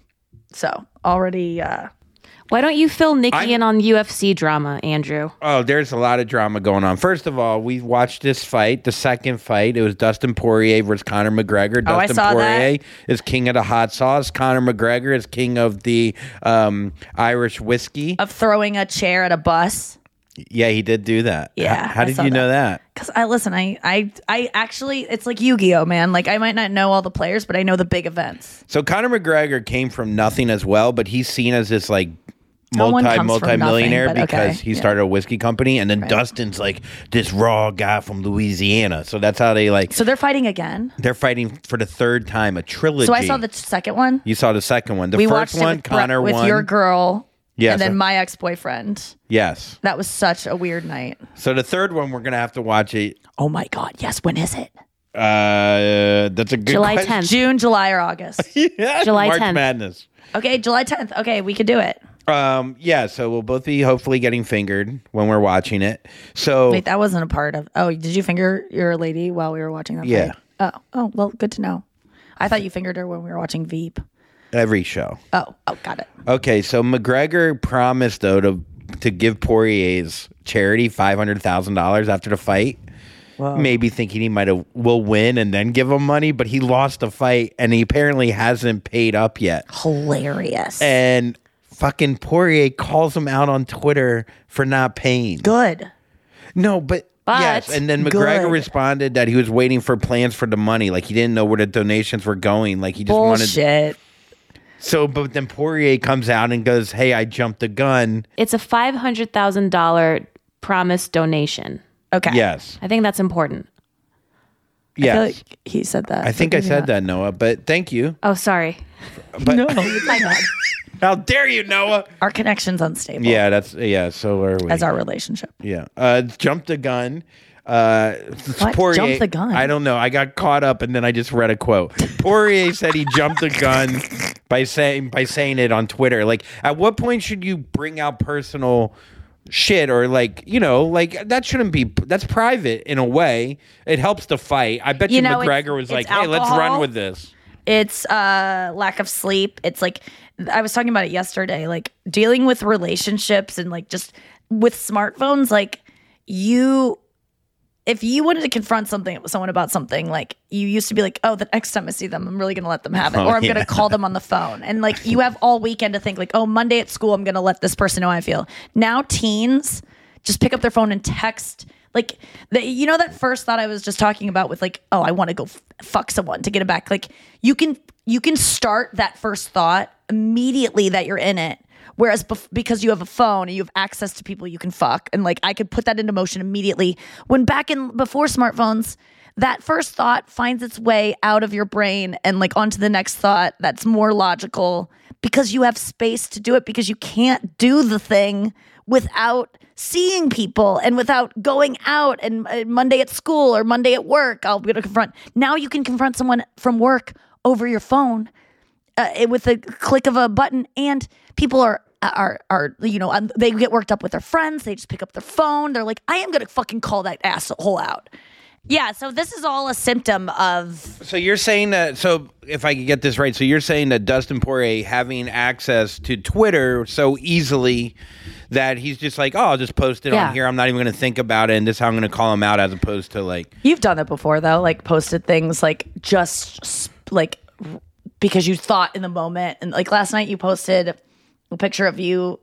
So already, uh, Why don't you fill Nikki I'm- in on U F C drama, Andrew? Oh, there's a lot of drama going on. First of all, we watched this fight, the second fight. It was Dustin Poirier versus Conor McGregor. Oh, I Dustin saw Poirier that. is king of the hot sauce. Conor McGregor is king of the um, Irish whiskey. of throwing a chair at a bus. Yeah, he did do that. Yeah, How, how I did saw you know that? Because I listen, I, I, I actually, it's like Yu-Gi-Oh, man. Like I might not know all the players, but I know the big events. So Conor McGregor came from nothing as well, but he's seen as this like No one multi comes from multi-millionaire nothing, but because okay. he Yeah. started a whiskey company, and then Dustin's like this raw guy from Louisiana. So that's how they like. So they're fighting again. They're fighting for the third time, a trilogy. So I saw the second one. You saw the second one. The we first watched one, it with, Brett- Connor with won. your girl. Yes. And then my ex-boyfriend. Yes. That was such a weird night. So the third one, we're gonna have to watch it. Oh my God. Yes. When is it? Uh, that's a good July question. tenth. June, July, or August. Yeah, July March tenth. Madness. Okay. July tenth. Okay. We could do it. Um, yeah. So we'll both be hopefully getting fingered when we're watching it. So Wait, that wasn't a part of. Oh, did you finger your lady while we were watching that? Yeah. fight? Oh. Oh. Well, good to know. I thought you fingered her when we were watching Veep. every show. Oh. Oh. Got it. Okay, so McGregor promised though to to give Poirier's charity five hundred thousand dollars after the fight. Maybe thinking he might have will win and then give him money, but he lost the fight and he apparently hasn't paid up yet. Hilarious. And fucking Poirier calls him out on Twitter for not paying. Good. No, but, But yes. And then McGregor good. responded that he was waiting for plans for the money, like he didn't know where the donations were going, like he just wanted. Bullshit. So, but then Poirier comes out and goes, "Hey, I jumped the gun." It's a five hundred thousand dollars promise donation. Okay. Yes, I think that's important. I feel yes. like he said that. I think I said that, Noah. But thank you. Oh, sorry. But No, it's my bad. how dare you, Noah? Our connection's unstable. Yeah, that's yeah. So are we. As our relationship. Yeah. Uh, jumped the gun. Uh, What? Poirier, Jumped the gun? I don't know. I got caught up, and then I just read a quote. Poirier said he jumped the gun by saying by saying it on Twitter. Like, at what point should you bring out personal shit or like you know like that shouldn't be that's private in a way. It helps the fight. I bet you, You know, it's- McGregor was it's like, "Hey, let's run alcohol. with this." It's uh lack of sleep. It's like I was talking about it yesterday, like dealing with relationships and like just with smartphones, like you if you wanted to confront something someone about something, like you used to be like, oh, the next time I see them, I'm really gonna let them have it. Oh, or I'm yeah. gonna call them on the phone. And like you have all weekend to think like, oh, Monday at school, I'm gonna let this person know how I feel. Now teens just pick up their phone and text. Like, the, you know, that first thought I was just talking about with like, oh, I want to go f- fuck someone to get it back. Like, you can you can start that first thought immediately that you're in it. Whereas bef- because you have a phone and you have access to people you can fuck, and like I could put that into motion immediately. When back in before smartphones, that first thought finds its way out of your brain and like onto the next thought that's more logical because you have space to do it, because you can't do the thing without seeing people and without going out and uh, Monday at school or Monday at work, I'll be able to confront. Now you can confront someone from work over your phone uh, with a click of a button, and people are are are you know um, they get worked up with their friends. They just pick up their phone. They're like, I am gonna fucking call that asshole out. Yeah, so this is all a symptom of So you're saying that, so if I could get this right, so you're saying that Dustin Poirier having access to Twitter so easily that he's just like, oh, I'll just post it Yeah. on here. I'm not even going to think about it. And this is how I'm going to call him out, as opposed to like, You've done it before, though, like posted things like just sp- like because you thought in the moment. And like last night, you posted a picture of you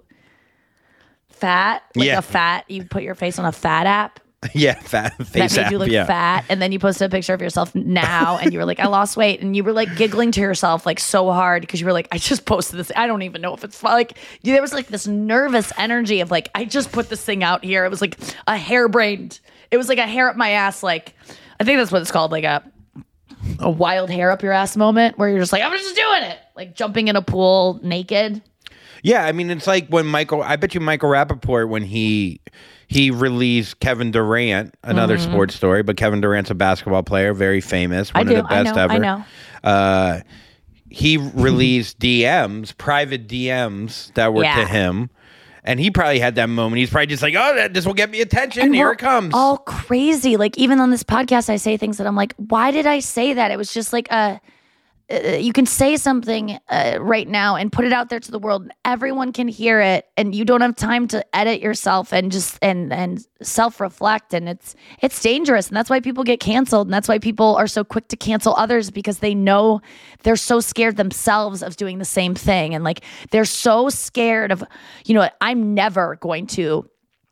fat, like Yeah. a fat, you put your face on a fat app yeah, fat that face made app. you look yeah. fat. And then you posted a picture of yourself now and you were like, I lost weight. And you were like giggling to yourself like so hard because you were like, I just posted this. I don't even know if it's fun. Like there was like this nervous energy of like, I just put this thing out here. It was like a harebrained, it was like a hair up my ass. Like, I think that's what it's called. Like a, a wild hair up your ass moment where you're just like, I'm just doing it. Like jumping in a pool naked. Yeah, I mean, it's like when Michael, I bet you Michael Rappaport, when he he released Kevin Durant, another sports story, but Kevin Durant's a basketball player, very famous, one I of do. the best I know. ever. I know. Uh, he released D Ms, private D Ms that were Yeah. to him. And he probably had that moment. He's probably just like, oh, that, this will get me attention. Here we're it comes. All crazy. Like even on this podcast, I say things that I'm like, why did I say that? It was just like a. Uh, you can say something uh, right now and put it out there to the world, and everyone can hear it, and you don't have time to edit yourself and just and and self-reflect, and it's it's dangerous, and that's why people get canceled, and that's why people are so quick to cancel others, because they know they're so scared themselves of doing the same thing, and like they're so scared of, you know, I'm never going to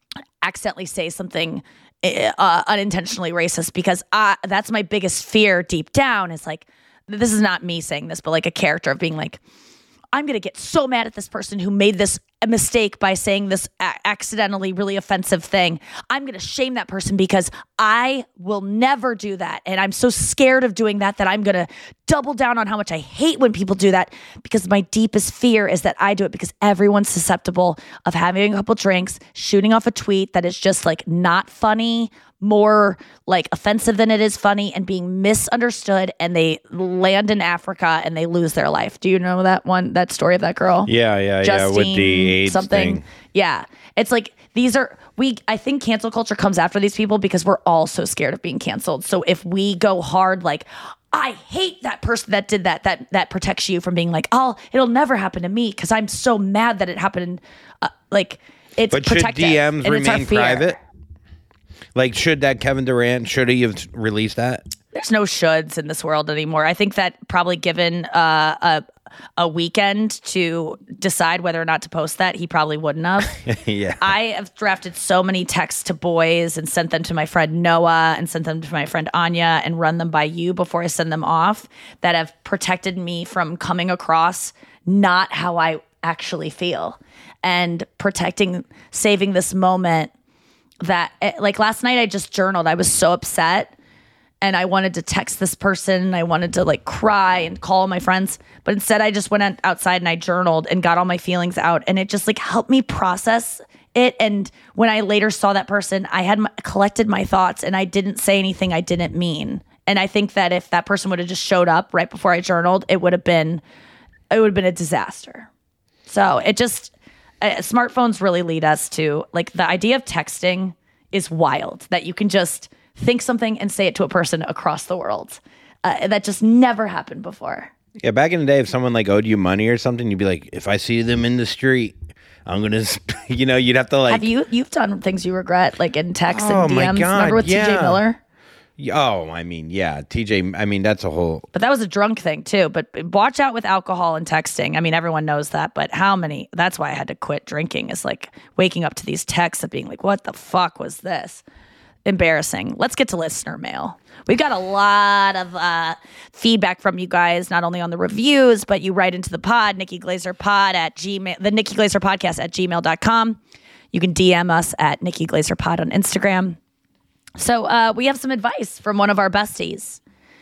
accidentally say something uh, unintentionally racist, because I, that's my biggest fear deep down is like, this is not me saying this, but like a character of being like, I'm going to get so mad at this person who made this a mistake by saying this a- accidentally really offensive thing. I'm going to shame that person because I will never do that. And I'm so scared of doing that that I'm going to double down on how much I hate when people do that, because my deepest fear is that I do it because everyone's susceptible of having a couple drinks, shooting off a tweet that is just like not funny, more like offensive than it is funny, and being misunderstood, and they land in Africa and they lose their life. Do you know that one, that story of that girl? Yeah, yeah, Justine, yeah. With the AIDS something. thing. Yeah. It's like, these are, we, I think cancel culture comes after these people because we're all so scared of being canceled. So if we go hard, like, I hate that person that did that, that, that protects you from being like, oh, it'll never happen to me because I'm so mad that it happened. Uh, like, it's But should protective, D Ms and it's our remain fear. private? Like, should that Kevin Durant, should he have released that? There's no shoulds in this world anymore. I think that probably given uh, a a weekend to decide whether or not to post that, he probably wouldn't have. Yeah. I have drafted so many texts to boys and sent them to my friend Noah and sent them to my friend Anya and run them by you before I send them off, that have protected me from coming across not how I actually feel, and protecting, saving this moment that, like last night I just journaled. I was so upset. And I wanted to text this person. I wanted to like cry and call my friends. But instead, I just went outside and I journaled and got all my feelings out. And it just like helped me process it. And when I later saw that person, I had my, collected my thoughts and I didn't say anything I didn't mean. And I think that if that person would have just showed up right before I journaled, it would have been, it would have been a disaster. So it just, uh, smartphones really lead us to, like, the idea of texting is wild, that you can just think something and say it to a person across the world. Uh, that just never happened before. Yeah, back in the day, if someone like owed you money or something, you'd be like, if I see them in the street, I'm gonna, you know, you'd have to like. Have you you've done things you regret, like in text Oh, and D my Ms? God, Remember with yeah. T J Miller? Oh, I mean, yeah, T J. I mean, that's a whole. But that was a drunk thing too. But watch out with alcohol and texting. I mean, everyone knows that. But how many? That's why I had to quit drinking. Is like waking up to these texts and being like, "What the fuck was this?" Embarrassing. Let's get to listener mail. We've got a lot of uh, feedback from you guys, not only on the reviews, but you write into the pod, Nikki Glazer Pod at Gmail, the Nikki Glazer Podcast at gmail dot com. You can D M us at Nikki Glazer Pod on Instagram. So uh, we have some advice from one of our besties.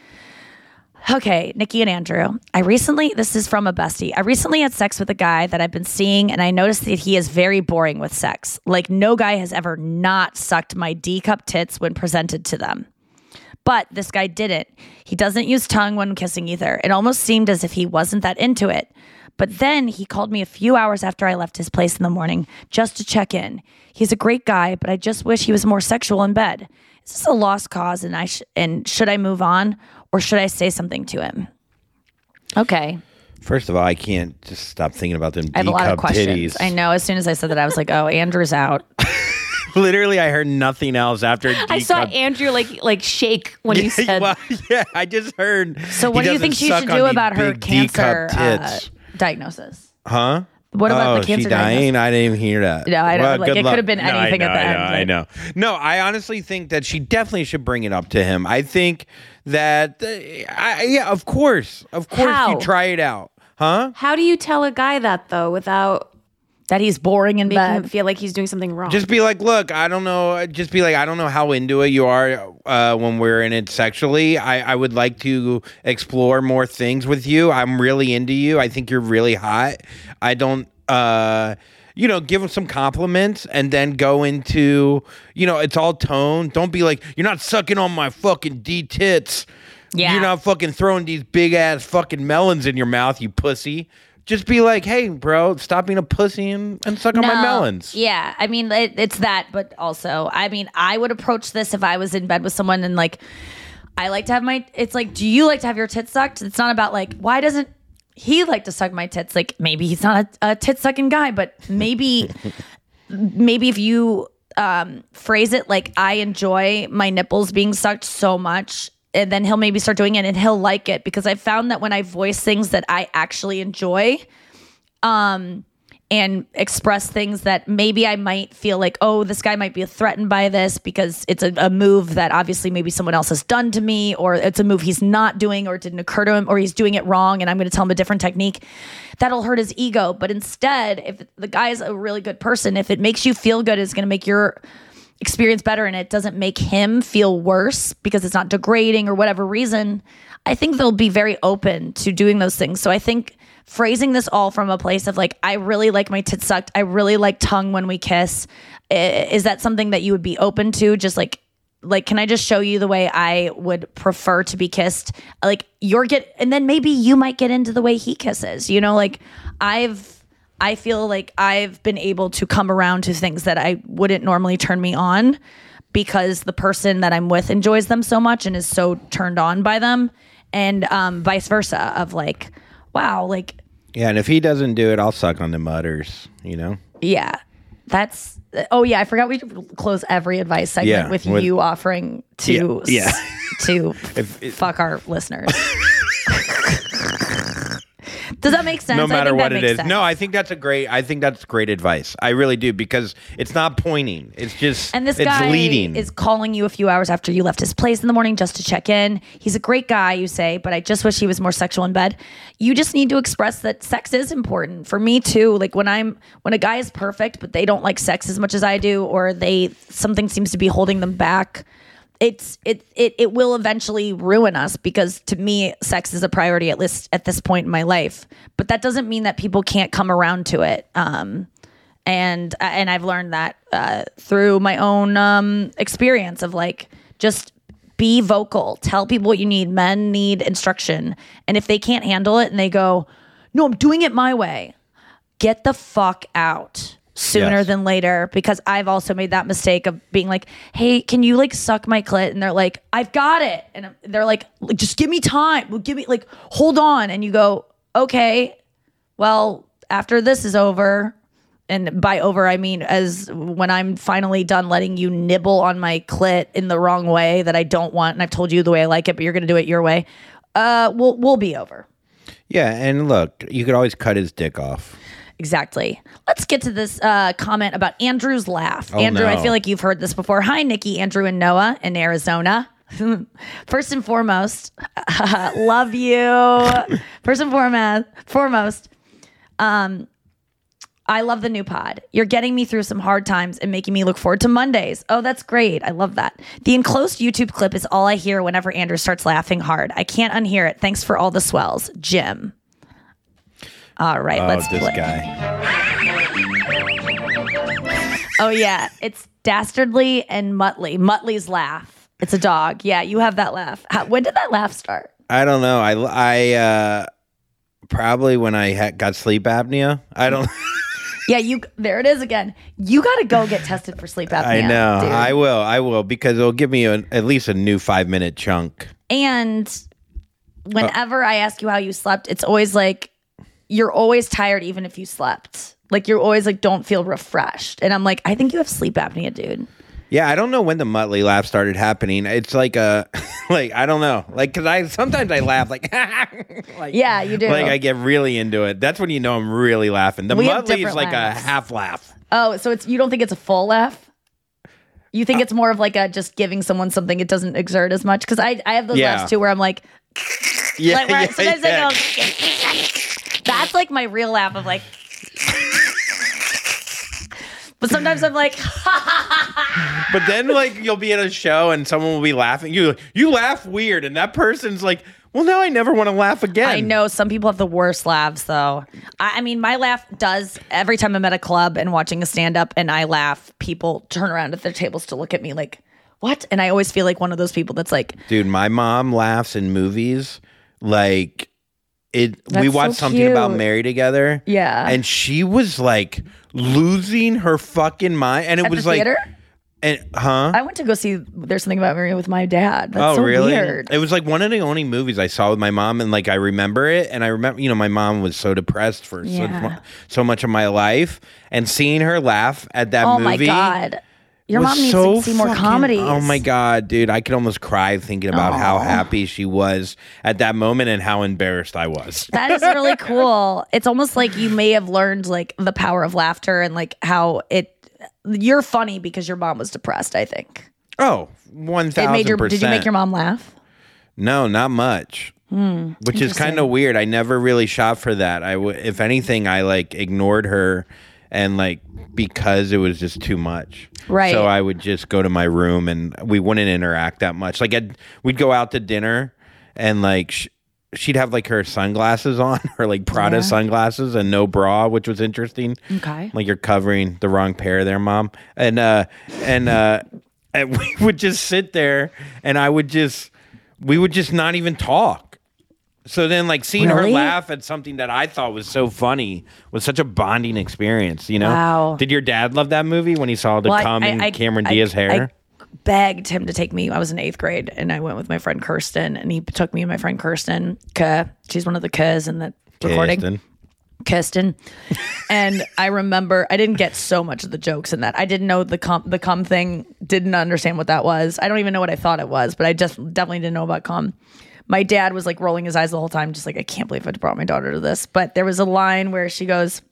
Okay, Nikki and Andrew. I recently, this is from a bestie. I recently had sex with a guy that I've been seeing, and I noticed that he is very boring with sex. Like, no guy has ever not sucked my D-cup tits when presented to them. But this guy didn't. He doesn't use tongue when kissing either. It almost seemed as if he wasn't that into it. But then he called me a few hours after I left his place in the morning just to check in. He's a great guy, but I just wish he was more sexual in bed. Is this a lost cause, and I sh- and should I move on, or should I say something to him? Okay. First of all, I can't just stop thinking about them I have a lot of D-cup questions. titties. I know. As soon as I said that, I was like, "Oh, Andrew's out." Literally, I heard nothing else after. I saw D-cup. Andrew like like shake when you said. Well, yeah, I just heard. So, what he do you think doesn't she should suck on do these about her big cancer D-cup uh, tits. diagnosis? Huh? What about oh, the cancer she dying? diagnosis? I didn't even hear that. No, I don't- Well, like, good it luck. could have been No, I anything at know, the I end, know, like- I know. No, I honestly think that she definitely should bring it up to him. I think that, uh, I, yeah, of course, of course, How? you try it out, huh? How do you tell a guy that though without That he's boring in making him bed. feel like he's doing something wrong? Just be like, look, I don't know. Just be like, I don't know how into it you are uh, when we're in it sexually. I, I would like to explore more things with you. I'm really into you. I think you're really hot. I don't, uh, you know, give him some compliments and then go into, you know, it's all tone. Don't be like, you're not sucking on my fucking D tits. Yeah. You're not fucking throwing these big ass fucking melons in your mouth, you pussy. Just be like, hey, bro, stop being a pussy and, and suck on my No. melons. Yeah, I mean, it, it's that, but also, I mean, I would approach this if I was in bed with someone and like, I like to have my, it's like, do you like to have your tits sucked? It's not about like, why doesn't he like to suck my tits? Like, maybe he's not a, a tit sucking guy, but maybe, maybe if you um, phrase it like, I enjoy my nipples being sucked so much, and then he'll maybe start doing it and he'll like it, because I found that when I voice things that I actually enjoy, um, and express things that maybe I might feel like, oh, this guy might be threatened by this because it's a, a move that obviously maybe someone else has done to me, or it's a move he's not doing or it didn't occur to him, or he's doing it wrong and I'm going to tell him a different technique. That'll hurt his ego. But instead, if the guy's a really good person, if it makes you feel good, it's going to make your experience better and it doesn't make him feel worse because it's not degrading or whatever reason, I think they'll be very open to doing those things. So I think phrasing this all from a place of like, I really like my tits sucked. I really like tongue when we kiss. Is that something that you would be open to? Just like, like, can I just show you the way I would prefer to be kissed? Like you're get, and then maybe you might get into the way he kisses, you know, like I've, I feel like I've been able to come around to things that I wouldn't normally turn me on because the person that I'm with enjoys them so much and is so turned on by them, and um, vice versa of like, wow, like, Yeah, and if he doesn't do it, I'll suck on the mutters, you know? yeah, that's, oh yeah, I forgot we close every advice segment Yeah, with, with- you offering to, Yeah, yeah. to If it- fuck our listeners. Does that make sense? No I matter think that what it makes is. sense. No, I think that's a great I think that's great advice. I really do, because it's not pointing. It's just And this it's guy leading. is calling you a few hours after you left his place in the morning just to check in. He's a great guy, you say, but I just wish he was more sexual in bed. You just need to express that sex is important. For me too, like when I'm when a guy is perfect but they don't like sex as much as I do, or they something seems to be holding them back, it's it it it will eventually ruin us, because to me sex is a priority at least at this point in my life. But that doesn't mean that people can't come around to it. Um and and I've learned that uh, through my own um, experience of like, just be vocal, tell people what you need. Men need instruction, and if they can't handle it and they go, no, I'm doing it my way, get the fuck out sooner Yes. than later. Because I've also made that mistake of being like, hey, can you like suck my clit? And they're like, I've got it. And they're like, just give me time. Well, give me like, hold on. And you go, okay, well, after this is over, and by over, I mean as when I'm finally done letting you nibble on my clit in the wrong way that I don't want, and I've told you the way I like it, but you're going to do it your way, uh, we'll, we'll be over. Yeah, and look, you could always cut his dick off. Exactly. Let's get to this uh, comment about Andrew's laugh. Oh, Andrew, I no. feel like you've heard this before. Hi, Nikki, Andrew, and Noah in Arizona. First and foremost, love you. First and foremost, foremost, um, I love the new pod. You're getting me through some hard times and making me look forward to Mondays. Oh, that's great. I love that. The enclosed YouTube clip is all I hear whenever Andrew starts laughing hard. I can't unhear it. Thanks for all the swells. Jim. All right, Oh, let's this play. guy. Oh, yeah. It's Dastardly and Muttley. Muttley's laugh. It's a dog. Yeah, you have that laugh. How, when did that laugh start? I don't know. I, I uh, probably when I had, got sleep apnea. I don't. Yeah, you. There it is again. You got to go get tested for sleep apnea. I know. dude. I will. I will, because it'll give me a, at least a new five minute chunk. And whenever I ask you how you slept, it's always like, you're always tired even if you slept. Like, you're always like, don't feel refreshed. And I'm like, I think you have sleep apnea, dude. Yeah, I don't know when the Muttley laugh started happening. It's like a, like I don't know, like because I sometimes I laugh like, like Yeah, you do. like I get really into it. That's when you know I'm really laughing. The We have Muttley is different like laughs. a half laugh. Oh, so it's you don't think it's a full laugh? You think it's more of like a just giving someone something it doesn't exert as much? Because I I have those Yeah. laughs too where I'm like, Yeah, like where yeah, sometimes yeah. I go. That's like my real laugh of like. But sometimes I'm like, But then like you'll be at a show and someone will be laughing. You you laugh weird, and that person's like, well, now I never want to laugh again. I know some people have the worst laughs though. I, I mean, my laugh does every time I'm at a club and watching a stand up and I laugh, people turn around at their tables to look at me like, what? And I always feel like one of those people that's like, Dude, my mom laughs in movies like it. we That's watched so something about cute. Mary together. Yeah. and she was like losing her fucking mind, and it at was the like, theater. and huh? I went to go see There's Something About Mary with my dad. That's oh, so really? weird. It was like one of the only movies I saw with my mom, and like I remember it, and I remember, you know, my mom was so depressed for so, Yeah. so much of my life, and seeing her laugh at that Oh movie, my God. Your was mom needs so to see more fucking- comedies. Oh my God, dude. I could almost cry thinking about how Aw. happy she was at that moment and how embarrassed I was. That is really cool. It's almost like you may have learned like the power of laughter and like how it. You're funny because your mom was depressed. I think Oh, one it made your. thousand percent. Did you make your mom laugh? No, not much. Hmm, Which is kind interesting. of weird. I never really shot for that. I, w- if anything, I like ignored her, and like because it was just too much. Right. So I would just go to my room, and we wouldn't interact that much. Like I'd, we'd go out to dinner, and like sh- she'd have like her sunglasses on, or like Prada Yeah. sunglasses, and no bra, which was interesting. Okay. Like you're covering the wrong pair there, mom. And uh, and uh, and we would just sit there, and I would just. We would just not even talk. So then, like, seeing her Really? laugh at something that I thought was so funny was such a bonding experience, you know? Wow. Did your dad love that movie when he saw the Well, I- cum in I- I- Cameron I- Diaz's hair? I begged him to take me. I was in eighth grade, and I went with my friend Kirsten, and he took me and my friend Kirsten. K, she's one of the K's in the recording. Kirsten. Kirsten. And I remember I didn't get so much of the jokes in that. I didn't know the cum the cum thing, didn't understand what that was. I don't even know what I thought it was, but I just definitely didn't know about cum. My dad was like rolling his eyes the whole time, just like, I can't believe I brought my daughter to this. But there was a line where she goes,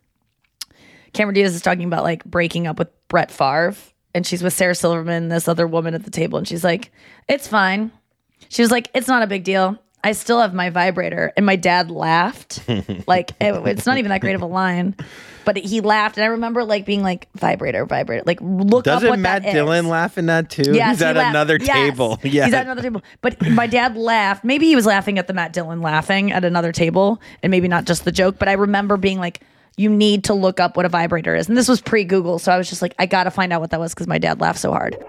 Cameron Diaz is talking about like breaking up with Brett Favre, and she's with Sarah Silverman, this other woman at the table, and she's like, it's fine. She was like, it's not a big deal. I still have my vibrator. And my dad laughed. Like, it, it's not even that great of a line. But he laughed. And I remember like being like, vibrator, vibrator. Like, look up Doesn't what Matt that Dillon is. laugh in that too? Yes, He's he at laughed. another Yes. table. Yeah. He's at another table. But my dad laughed. Maybe he was laughing at the Matt Dillon laughing at another table, and maybe not just the joke. But I remember being like, you need to look up what a vibrator is. And this was pre-Google. So I was just like, I got to find out what that was because my dad laughed so hard.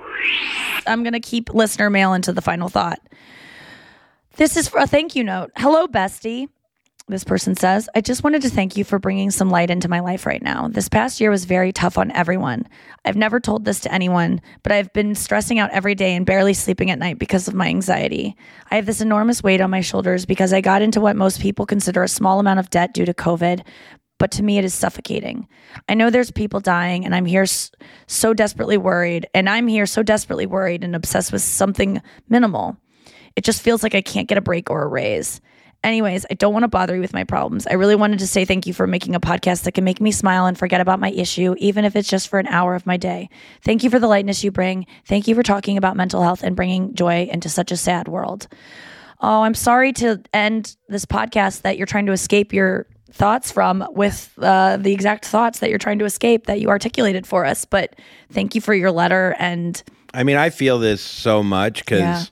I'm going to keep listener mail into the final thought. This is for a thank you note. Hello, bestie. This person says, I just wanted to thank you for bringing some light into my life right now. This past year was very tough on everyone. I've never told this to anyone, but I've been stressing out every day and barely sleeping at night because of my anxiety. I have this enormous weight on my shoulders because I got into what most people consider a small amount of debt due to COVID, but to me it is suffocating. I know there's people dying, and I'm here s- so desperately worried, and I'm here so desperately worried and obsessed with something minimal. It just feels like I can't get a break or a raise. Anyways, I don't want to bother you with my problems. I really wanted to say thank you for making a podcast that can make me smile and forget about my issue, even if it's just for an hour of my day. Thank you for the lightness you bring. Thank you for talking about mental health and bringing joy into such a sad world. Oh, I'm sorry to end this podcast that you're trying to escape your thoughts from with uh, the exact thoughts that you're trying to escape that you articulated for us. But thank you for your letter. And I mean, I feel this so much because Yeah.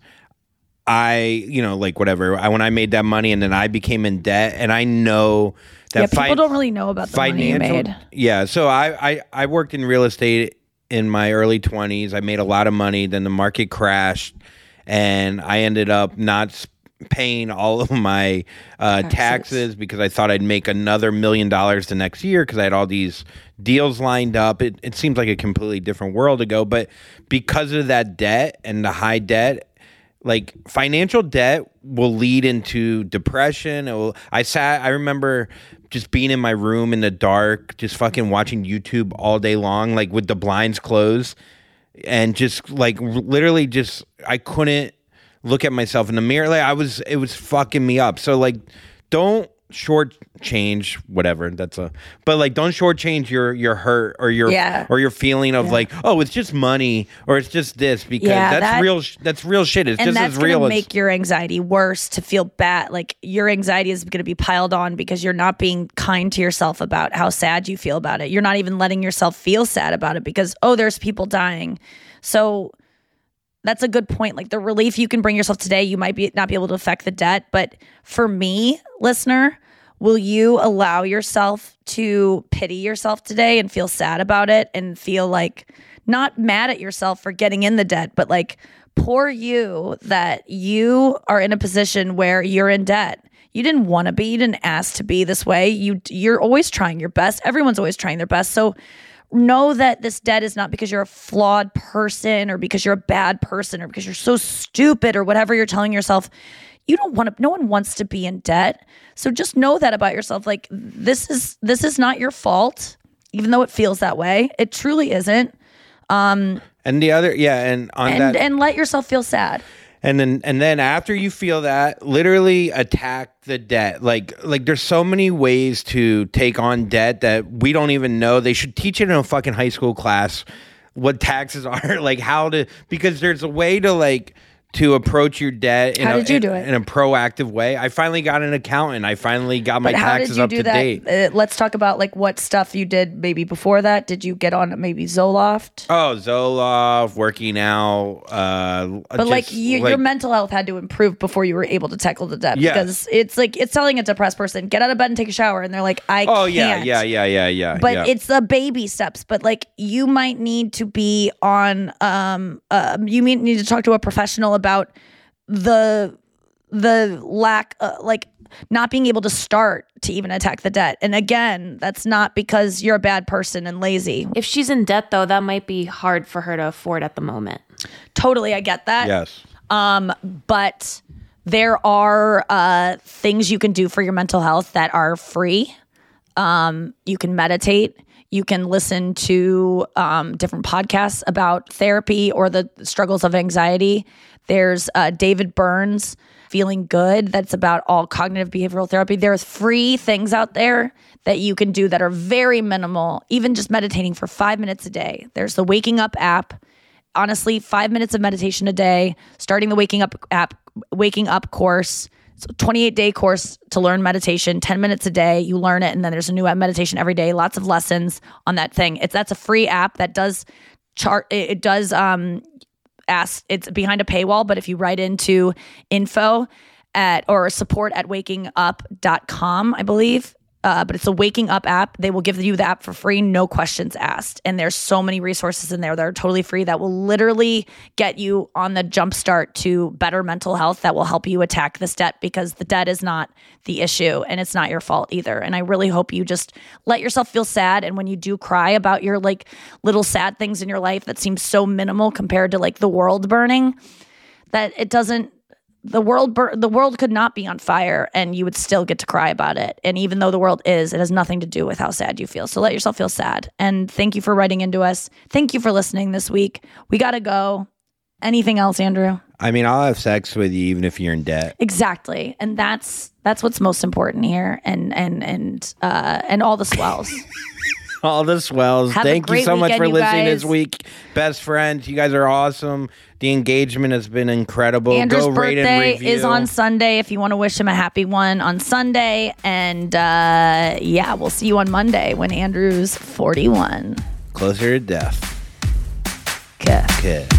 I, you know, like whatever. I, when I made that money and then I became in debt, and I know that yeah, people fi- don't really know about the money you made. Yeah, so I, I I worked in real estate in my early twenties. I made a lot of money. Then the market crashed, and I ended up not s- paying all of my uh, Taxes. taxes because I thought I'd make another million dollars the next year because I had all these deals lined up. It it seems like a completely different world ago, but because of that debt and the high debt. Like financial debt will lead into depression. It will, I sat, I remember just being in my room in the dark, just fucking watching YouTube all day long, like with the blinds closed and just like literally just, I couldn't look at myself in the mirror. Like I was, it was fucking me up. So like, don't shortchange whatever that's a, but like don't shortchange your, your hurt or your, Yeah. or your feeling of Yeah. like, oh, it's just money or it's just this because Yeah, that's that- real. sh- That's real shit. It's And just that's as going real to as make your anxiety worse to feel bad. Like your anxiety is going to be piled on because you're not being kind to yourself about how sad you feel about it. You're not even letting yourself feel sad about it because, oh, there's people dying. So that's a good point. Like the relief you can bring yourself today, you might be not be able to affect the debt. But for me, listener, will you allow yourself to pity yourself today and feel sad about it and feel like not mad at yourself for getting in the debt, but like poor you that you are in a position where you're in debt. You didn't want to be, you didn't ask to be this way. You you're always trying your best. Everyone's always trying their best. So know that this debt is not because you're a flawed person or because you're a bad person or because you're so stupid or whatever you're telling yourself. You don't want to, no one wants to be in debt. So just know that about yourself. Like this is, this is not your fault, even though it feels that way. It truly isn't. Um, And the other, yeah, and on and that, and let yourself feel sad. and then and then after you feel that, literally attack the debt. Like like there's so many ways to take on debt that we don't even know. They should teach it in a fucking high school class what taxes are, like how to, because there's a way to like to approach your debt in, How a, did you in, do it? in a proactive way. I finally got an accountant. I finally got my But how taxes did you up do to that? date. Uh, let's talk about like what stuff you did maybe before that. Did you get on maybe Zoloft? Oh, Zoloft, working out. Uh, But like, you, your mental health had to improve before you were able to tackle the debt. Yeah. Because it's like it's telling a depressed person, get out of bed and take a shower, and they're like, I Oh can't. yeah, yeah, yeah, yeah, yeah. But yeah. it's the baby steps. But like, you might need to be on. Um, uh, you may need to talk to a professional about the the lack, uh, like not being able to start to even attack the debt. And again, that's not because you're a bad person and lazy. If she's in debt, though, that might be hard for her to afford at the moment. Totally, I get that. yes. Um, but there are uh, things you can do for your mental health that are free. Um, you can meditate. You can listen to um, different podcasts about therapy or the struggles of anxiety. There's uh, David Burns, Feeling Good. That's about all cognitive behavioral therapy. There's free things out there that you can do that are very minimal, even just meditating for five minutes a day. There's the Waking Up app. Honestly, five minutes of meditation a day, starting the Waking Up app, Waking Up course. It's a twenty-eight day course to learn meditation, ten minutes a day. You learn it, and then there's a new meditation every day. Lots of lessons on that thing. It's that's a free app that does chart. It, it does um ask. It's behind a paywall, but if you write into info at or support at waking up dot com, I believe. Uh, but it's a Waking Up app. They will give you the app for free, no questions asked. And there's so many resources in there that are totally free that will literally get you on the jump start to better mental health that will help you attack this debt, because the debt is not the issue and it's not your fault either. And I really hope you just let yourself feel sad. And when you do cry about your like little sad things in your life that seem so minimal compared to like the world burning, that it doesn't, The world, bur- the world could not be on fire, and you would still get to cry about it. And even though the world is, it has nothing to do with how sad you feel. So let yourself feel sad. And thank you for writing into us. Thank you for listening this week. We gotta go. Anything else, Andrew? I mean, I'll have sex with you even if you're in debt. Exactly, and that's that's what's most important here. And and and uh, and all the swells. All the swells. Have a Thank you great so much weekend, for you listening guys. this week. Best friends, you guys are awesome. The engagement has been incredible. Andrew's Go rate and birthday review. is on Sunday. If you want to wish him a happy one on Sunday, and uh, yeah, we'll see you on Monday when Andrew's forty-one. Closer to death. Okay. Okay.